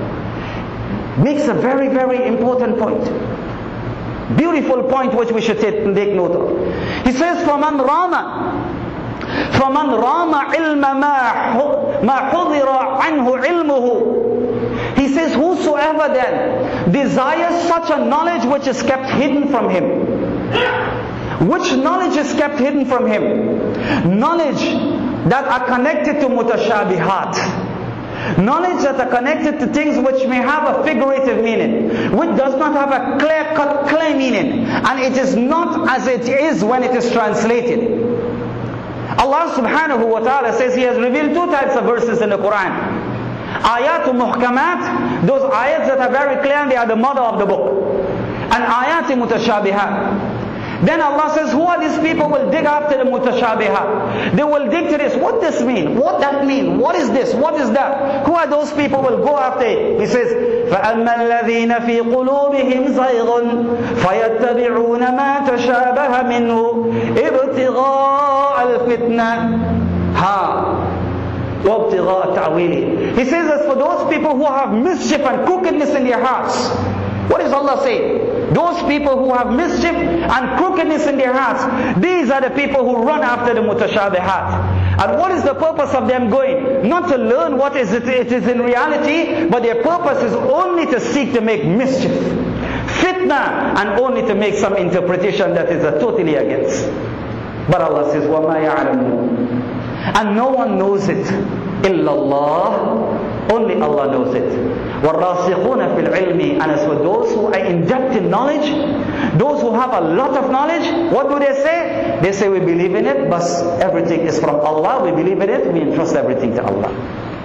makes a very, very important point. Beautiful point which we should take, take note of. He says, فَمَنْ رَامَ فَمَنْ رَامَ عِلْمَ مَا حُضِرَ عَنْهُ عِلْمُهُ. He says, whosoever then desires such a knowledge which is kept hidden from him. Which knowledge is kept hidden from him? Knowledge that are connected to mutashabihat. Knowledge that are connected to things which may have a figurative meaning, which does not have a clear-cut, clear meaning, and it is not as it is when it is translated. Allah subhanahu wa ta'ala says He has revealed two types of verses in the Quran. Ayatul muhkamat, those ayats that are very clear and they are the mother of the book. And ayatul mutashabihat. Then Allah says, who are these people who will dig after the mutashabihat? They will dig to this. What does this mean? What that mean? What is this? What is that? Who are those people who will go after it? He says, فَأَمَّا الَّذِينَ فِي قُلُوبِهِمْ زَيْغٌ فَيَتَّبِعُونَ مَا تَشَابَهَ مِنْهُ ابْتِغَاءَ الْفِتْنَةِ هَا وَابْتِغَاءَ تَعْوِيلِهِ. He says, as for those people who have mischief and crookedness in their hearts, what does Allah say? Those people who have mischief and crookedness in their hearts, these are the people who run after the mutashabihat. And what is the purpose of them going? Not to learn what is it, it is in reality, but their purpose is only to seek to make mischief, fitna, and only to make some interpretation that is uh, totally against. But Allah says, وَمَا يَعْلَمُونَ. And no one knows it. إِلَّا اللَّهِ. Only Allah knows it. وَالرَّاسِخُونَ فِي الْعِلْمِ. And as for those who are in depth in knowledge, those who have a lot of knowledge, what do they say? They say, we believe in it, but everything is from Allah. We believe in it, we entrust everything to Allah.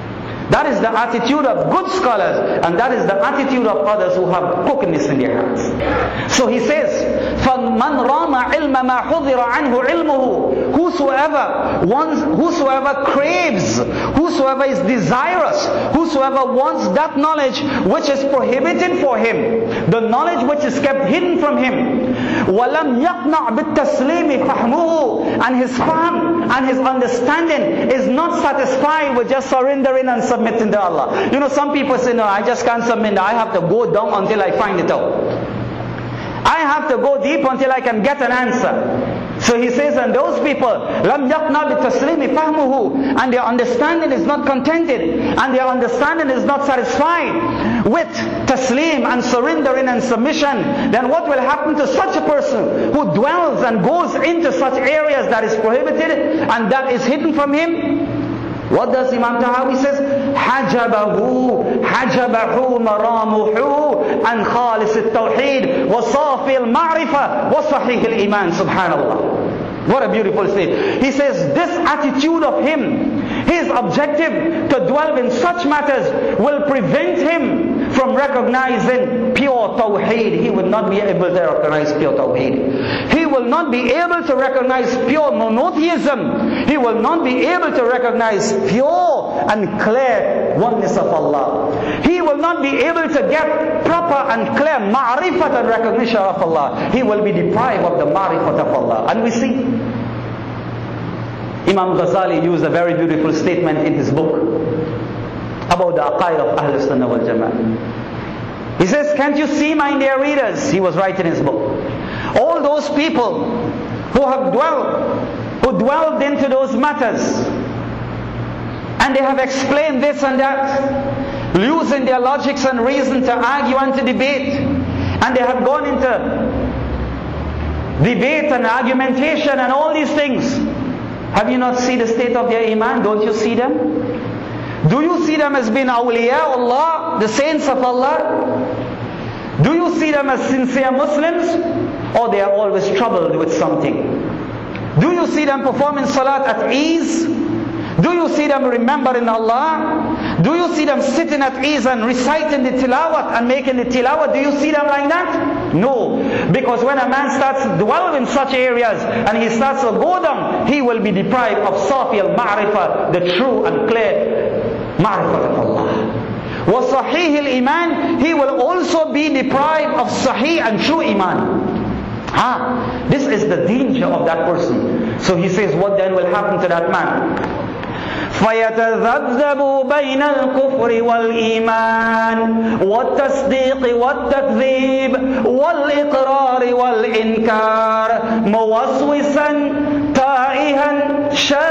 That is the attitude of good scholars, and that is the attitude of others who have crookedness in their hearts. So he says, فَمَنْ رَامَ عِلْمَ مَا حُضِرَ عَنْهُ عِلْمُهُ, whosoever wants, whosoever craves, whosoever is desirous, whosoever wants that knowledge which is prohibited for him, the knowledge which is kept hidden from him, وَلَمْ يَقْنَعْ بِالتَّسْلِيمِ فَحْمُهُ, and his fahm and his understanding is not satisfied with just surrendering and submitting to Allah. You know, some people say, no, I just can't submit. I have to go down until I find it out. I have to go deep until I can get an answer. So he says, and those people, لَمْ يَقْنَعْ بِالتَّسْلِيمِ فَحْمُهُ, and their understanding is not contented, and their understanding is not satisfied with taslim and surrendering and submission, then what will happen to such a person who dwells and goes into such areas that is prohibited and that is hidden from him? What does Imam Tahawi says? حَجَبَهُ حَجَبَهُ مَرَامُهُ عَنْ خَالِصِ التَّوْحِيدِ وَصَافِ الْمَعْرِفَةِ وَصَحِيحِ الْإِيمَانِ. Subhanallah. What a beautiful state. He says this attitude of him, his objective to dwell in such matters will prevent him from recognizing pure tawheed. He will not be able to recognize pure tawheed. He will not be able to recognize pure monotheism. He will not be able to recognize pure and clear oneness of Allah. He will not be able to get proper and clear ma'rifat and recognition of Allah. He will be deprived of the ma'rifat of Allah. And we see Imam Ghazali used a very beautiful statement in his book about the aqaid of Ahlul Sunnah wal Jama'ah. He says, can't you see, my dear readers, he was writing his book, all those people who have dwelled, who dwelled into those matters, and they have explained this and that, using their logics and reason to argue and to debate, and they have gone into debate and argumentation and all these things. Have you not seen the state of their iman? Don't you see them? Do you see them as being awliya Allah, the saints of Allah? Do you see them as sincere Muslims? Or they are always troubled with something? Do you see them performing salat at ease? Do you see them remembering Allah? Do you see them sitting at ease and reciting the tilawat and making the tilawat? Do you see them like that? No. Because when a man starts to dwell in such areas and he starts to go down, he will be deprived of safi al-ma'rifah, the true and clear ma'rifah of Allah. Wa sahih al-iman, he will also be deprived of sahih and true iman. Ah, this is the danger of that person. So he says, what then will happen to that man? فَيَتَذَبْذَبُ بَيْنَ الْكُفْرِ وَالْإِيمَانِ وَالتَّصْدِيقِ وَالتَّكْذِيبِ وَالْإِقْرَارِ وَالْإِنْكَارِ مُوَسْوِسًا تَائِهًا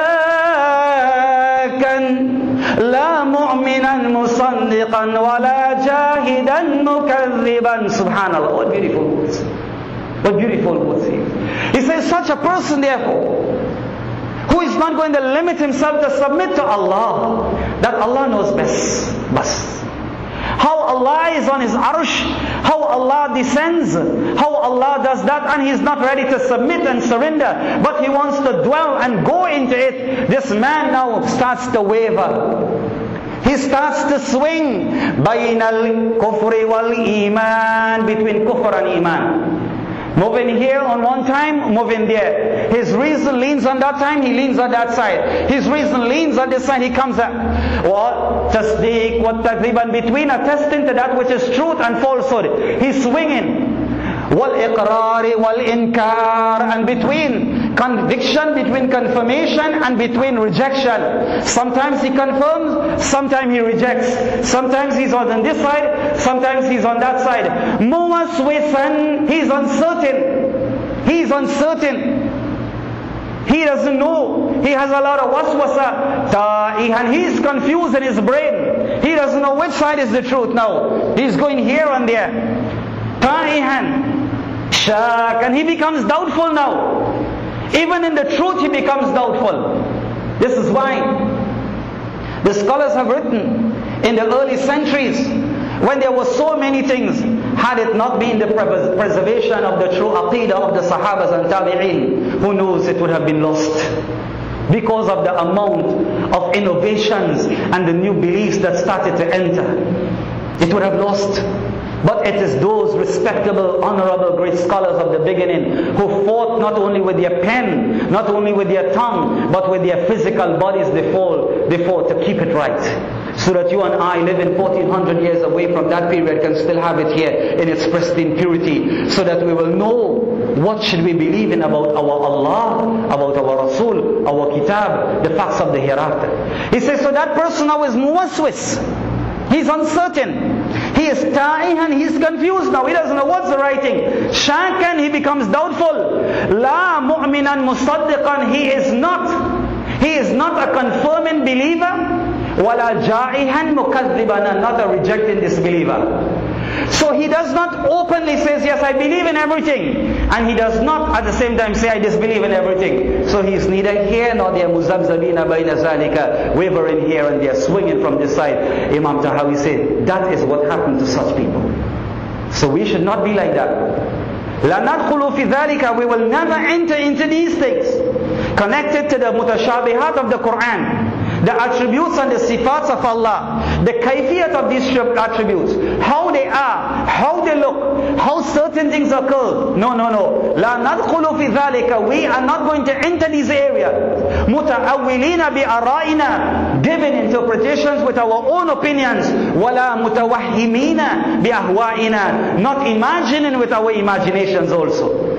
شَاكًا لَا مُؤْمِنًا مُصَدِّقًا وَلَا جَاهِدًا مُكَذِّبًا. Subhanallah. What beautiful words. What beautiful words. He says, such a person therefore, who is not going to limit himself to submit to Allah, that Allah knows best. Bas. How Allah is on His arsh, how Allah descends, how Allah does that, and He is not ready to submit and surrender, but he wants to dwell and go into it. This man now starts to waver. He starts to swing بَيْنَ الْكُفْرِ وَالْإِيمَانِ, between kufr and iman. Moving here on one time, moving there. His reason leans on that time, he leans on that side. His reason leans on this side, he comes up. What? Tasdeeq, what takriban, between attesting to that which is truth and falsehood. He's swinging. Wal iqrari wal inkar, and between conviction, between confirmation and between rejection. Sometimes he confirms, sometimes he rejects. Sometimes he's on this side, sometimes he's on that side. Muwaswisan, he's uncertain. He's uncertain. He doesn't know. He has a lot of waswasa. Ta'ihan, he's confused in his brain. He doesn't know which side is the truth now. He's going here and there. Ta'ihan. Shak, and he becomes doubtful now. Even in the truth he becomes doubtful. This is why the scholars have written in the early centuries, when there were so many things, had it not been the preservation of the true aqidah of the Sahabas and Tabi'een, who knows, it would have been lost. Because of the amount of innovations and the new beliefs that started to enter. It would have lost. But it is those respectable, honorable, great scholars of the beginning who fought not only with their pen, not only with their tongue, but with their physical bodies they fought, they fought to keep it right. So that you and I, living fourteen hundred years away from that period, can still have it here in its pristine purity, so that we will know what should we believe in about our Allah, about our Rasul, our Kitab, the facts of the hereafter. He says, so that person now is muwaswis. He's uncertain. He is ta'i and he is confused now. He doesn't know what's the right thing. Shakan, he becomes doubtful. La mu'minan musaddiqan, he is not. He is not a confirming believer. Wala ja'ihan mukaddiban, not a rejecting disbeliever. So he does not openly say, yes, I believe in everything. And he does not at the same time say, I disbelieve in everything. So he is neither here nor there, muzabzabina bayna zalika, wavering here and there, swinging from this side. Imam Tahawi said, that is what happened to such people. So we should not be like that. La nadkhulu fi dhalika, we will never enter into these things connected to the mutashabihat of the Quran, the attributes and the sifats of Allah, the kayfiyat of these attributes, how they are, how they look, how certain things occur. No, no, no. La nadkhulu fi dhalika. We are not going to enter these areas. Muta'awwilina bi ara'ina, giving interpretations with our own opinions. Wala mutawahhimina bi ahwa'ina, not imagining with our imaginations also.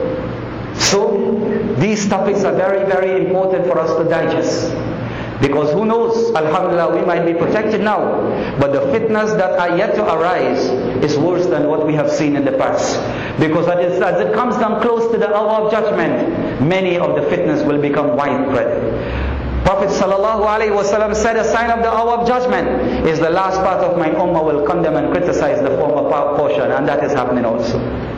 So, these topics are very, very important for us to digest. Because who knows, alhamdulillah, we might be protected now, but the fitnas that are yet to arise is worse than what we have seen in the past. Because as it comes down close to the hour of judgment, many of the fitnas will become widespread. Prophet sallallahu alaihi wasallam said, a sign of the hour of judgment is the last part of my ummah will condemn and criticize the former portion, and that is happening also.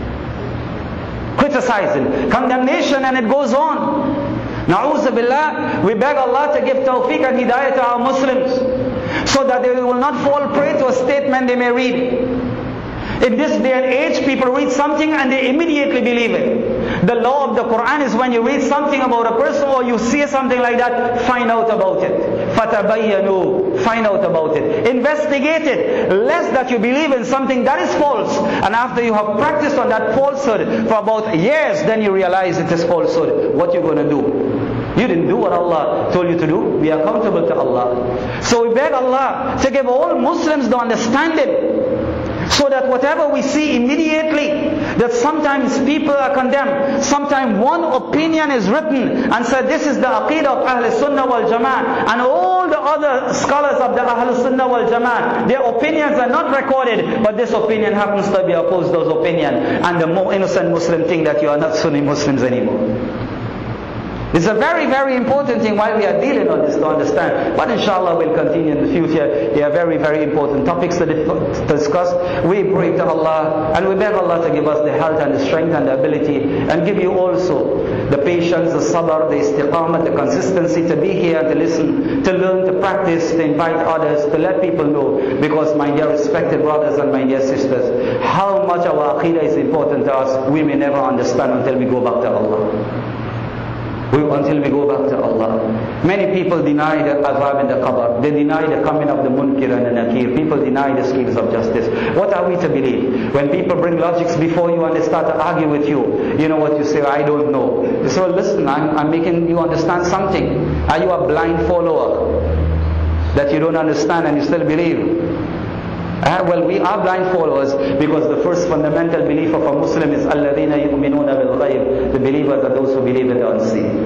Criticizing, condemnation, and it goes on. Na'udhu billah, we beg Allah to give tawfiq and hidayah to our Muslims, so that they will not fall prey to a statement they may read. In this day and age, people read something and they immediately believe it. The law of the Quran is when you read something about a person or you see something like that, find out about it. Fatabayyanu, find out about it. Investigate it, lest that you believe in something that is false, and after you have practiced on that falsehood for about years, then you realize it is falsehood. What you going to do? You didn't do what Allah told you to do. Be accountable to Allah. So we beg Allah to give all Muslims the understanding, so that whatever we see immediately, that sometimes people are condemned, sometimes one opinion is written and said this is the aqeedah of Ahl Sunnah wal Jama'ah, and all the other scholars of the Ahl Sunnah wal Jama'ah, their opinions are not recorded, but this opinion happens to be opposed to those opinions, and the more innocent Muslim think that you are not Sunni Muslims anymore. It's a very, very important thing while we are dealing on this to understand. But inshallah we'll continue in the future. They are very, very important topics to discuss. We pray to Allah and we beg Allah to give us the health and the strength and the ability, and give you also the patience, the sabr, the istiqamah, the consistency to be here, to listen, to learn, to practice, to invite others, to let people know. Because my dear respected brothers and my dear sisters, how much our aqeedah is important to us, we may never understand until we go back to Allah. We, until we go back to Allah. Many people deny the azab in the qabr. They deny the coming of the munkir and the nakir. People deny the scales of justice. What are we to believe? When people bring logics before you and they start to argue with you, you know what you say? I don't know. You say, well, listen, I'm, I'm making you understand something. Are you a blind follower that you don't understand and you still believe? Uh, well, we are blind followers, because the first fundamental belief of a Muslim is الَّذِينَ يُؤْمِنُونَ بِالْغَيْبِ. The believers are those who believe in the unseen.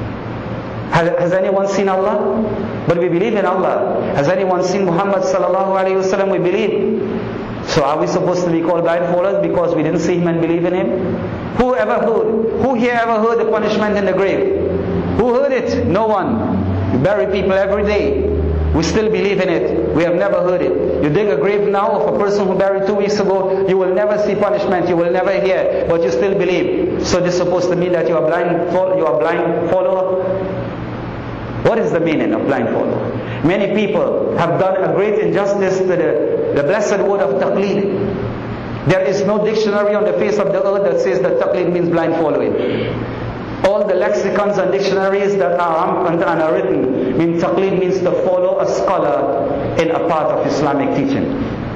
Has, has anyone seen Allah? But we believe in Allah. Has anyone seen Muhammad sallallahu alayhi wa sallam? We believe. So are we supposed to be called blind followers because we didn't see him and believe in him? Who ever heard? Who here ever heard the punishment in the grave? Who heard it? No one. We bury people every day. We still believe in it. We have never heard it. You dig a grave now of a person who buried two weeks ago, you will never see punishment, you will never hear, but you still believe. So this is supposed to mean that you are blind, you are blind follower? What is the meaning of blind follower? Many people have done a great injustice to the, the blessed word of taqleed. There is no dictionary on the face of the earth that says that taqleed means blind following. All all the lexicons and dictionaries that are rampant and are written mean taqlid means to follow a scholar in a part of Islamic teaching.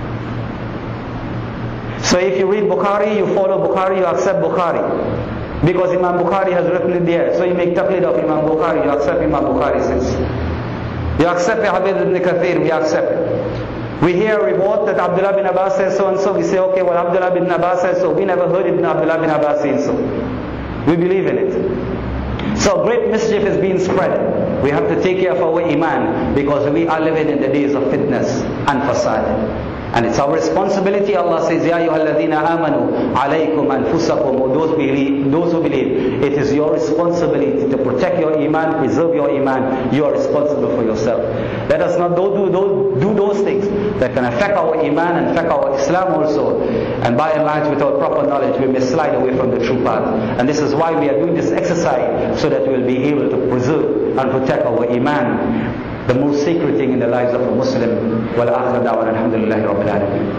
So if you read Bukhari, you follow Bukhari, you accept Bukhari. Because Imam Bukhari has written it there. So you make taqlid of Imam Bukhari, you accept Imam Bukhari says. You accept Habib ibn Kathir, we accept it. We hear a report that Abdullah bin Abbas says so and so, we say, okay, well Abdullah bin Abbas says so. We never heard Ibn Abdullah bin Abbas saying so. We believe in it. So great mischief is being spread. We have to take care of our iman, because we are living in the days of fitness and fasad. And it's our responsibility. Allah says, Ya ayyuhalladhina amanu alaykum anfusakum. Those believe, those who believe, it is your responsibility to protect your iman, preserve your iman. You are responsible for yourself. Let us not do, do, do, do those things that can affect our iman and affect our Islam also. And by and large, without proper knowledge, we may slide away from the true path. And this is why we are doing this exercise, so that we will be able to preserve and protect our iman, the most sacred thing in the lives of a Muslim. Wal akhir da'wana alhamdulillahi rabbil alamin.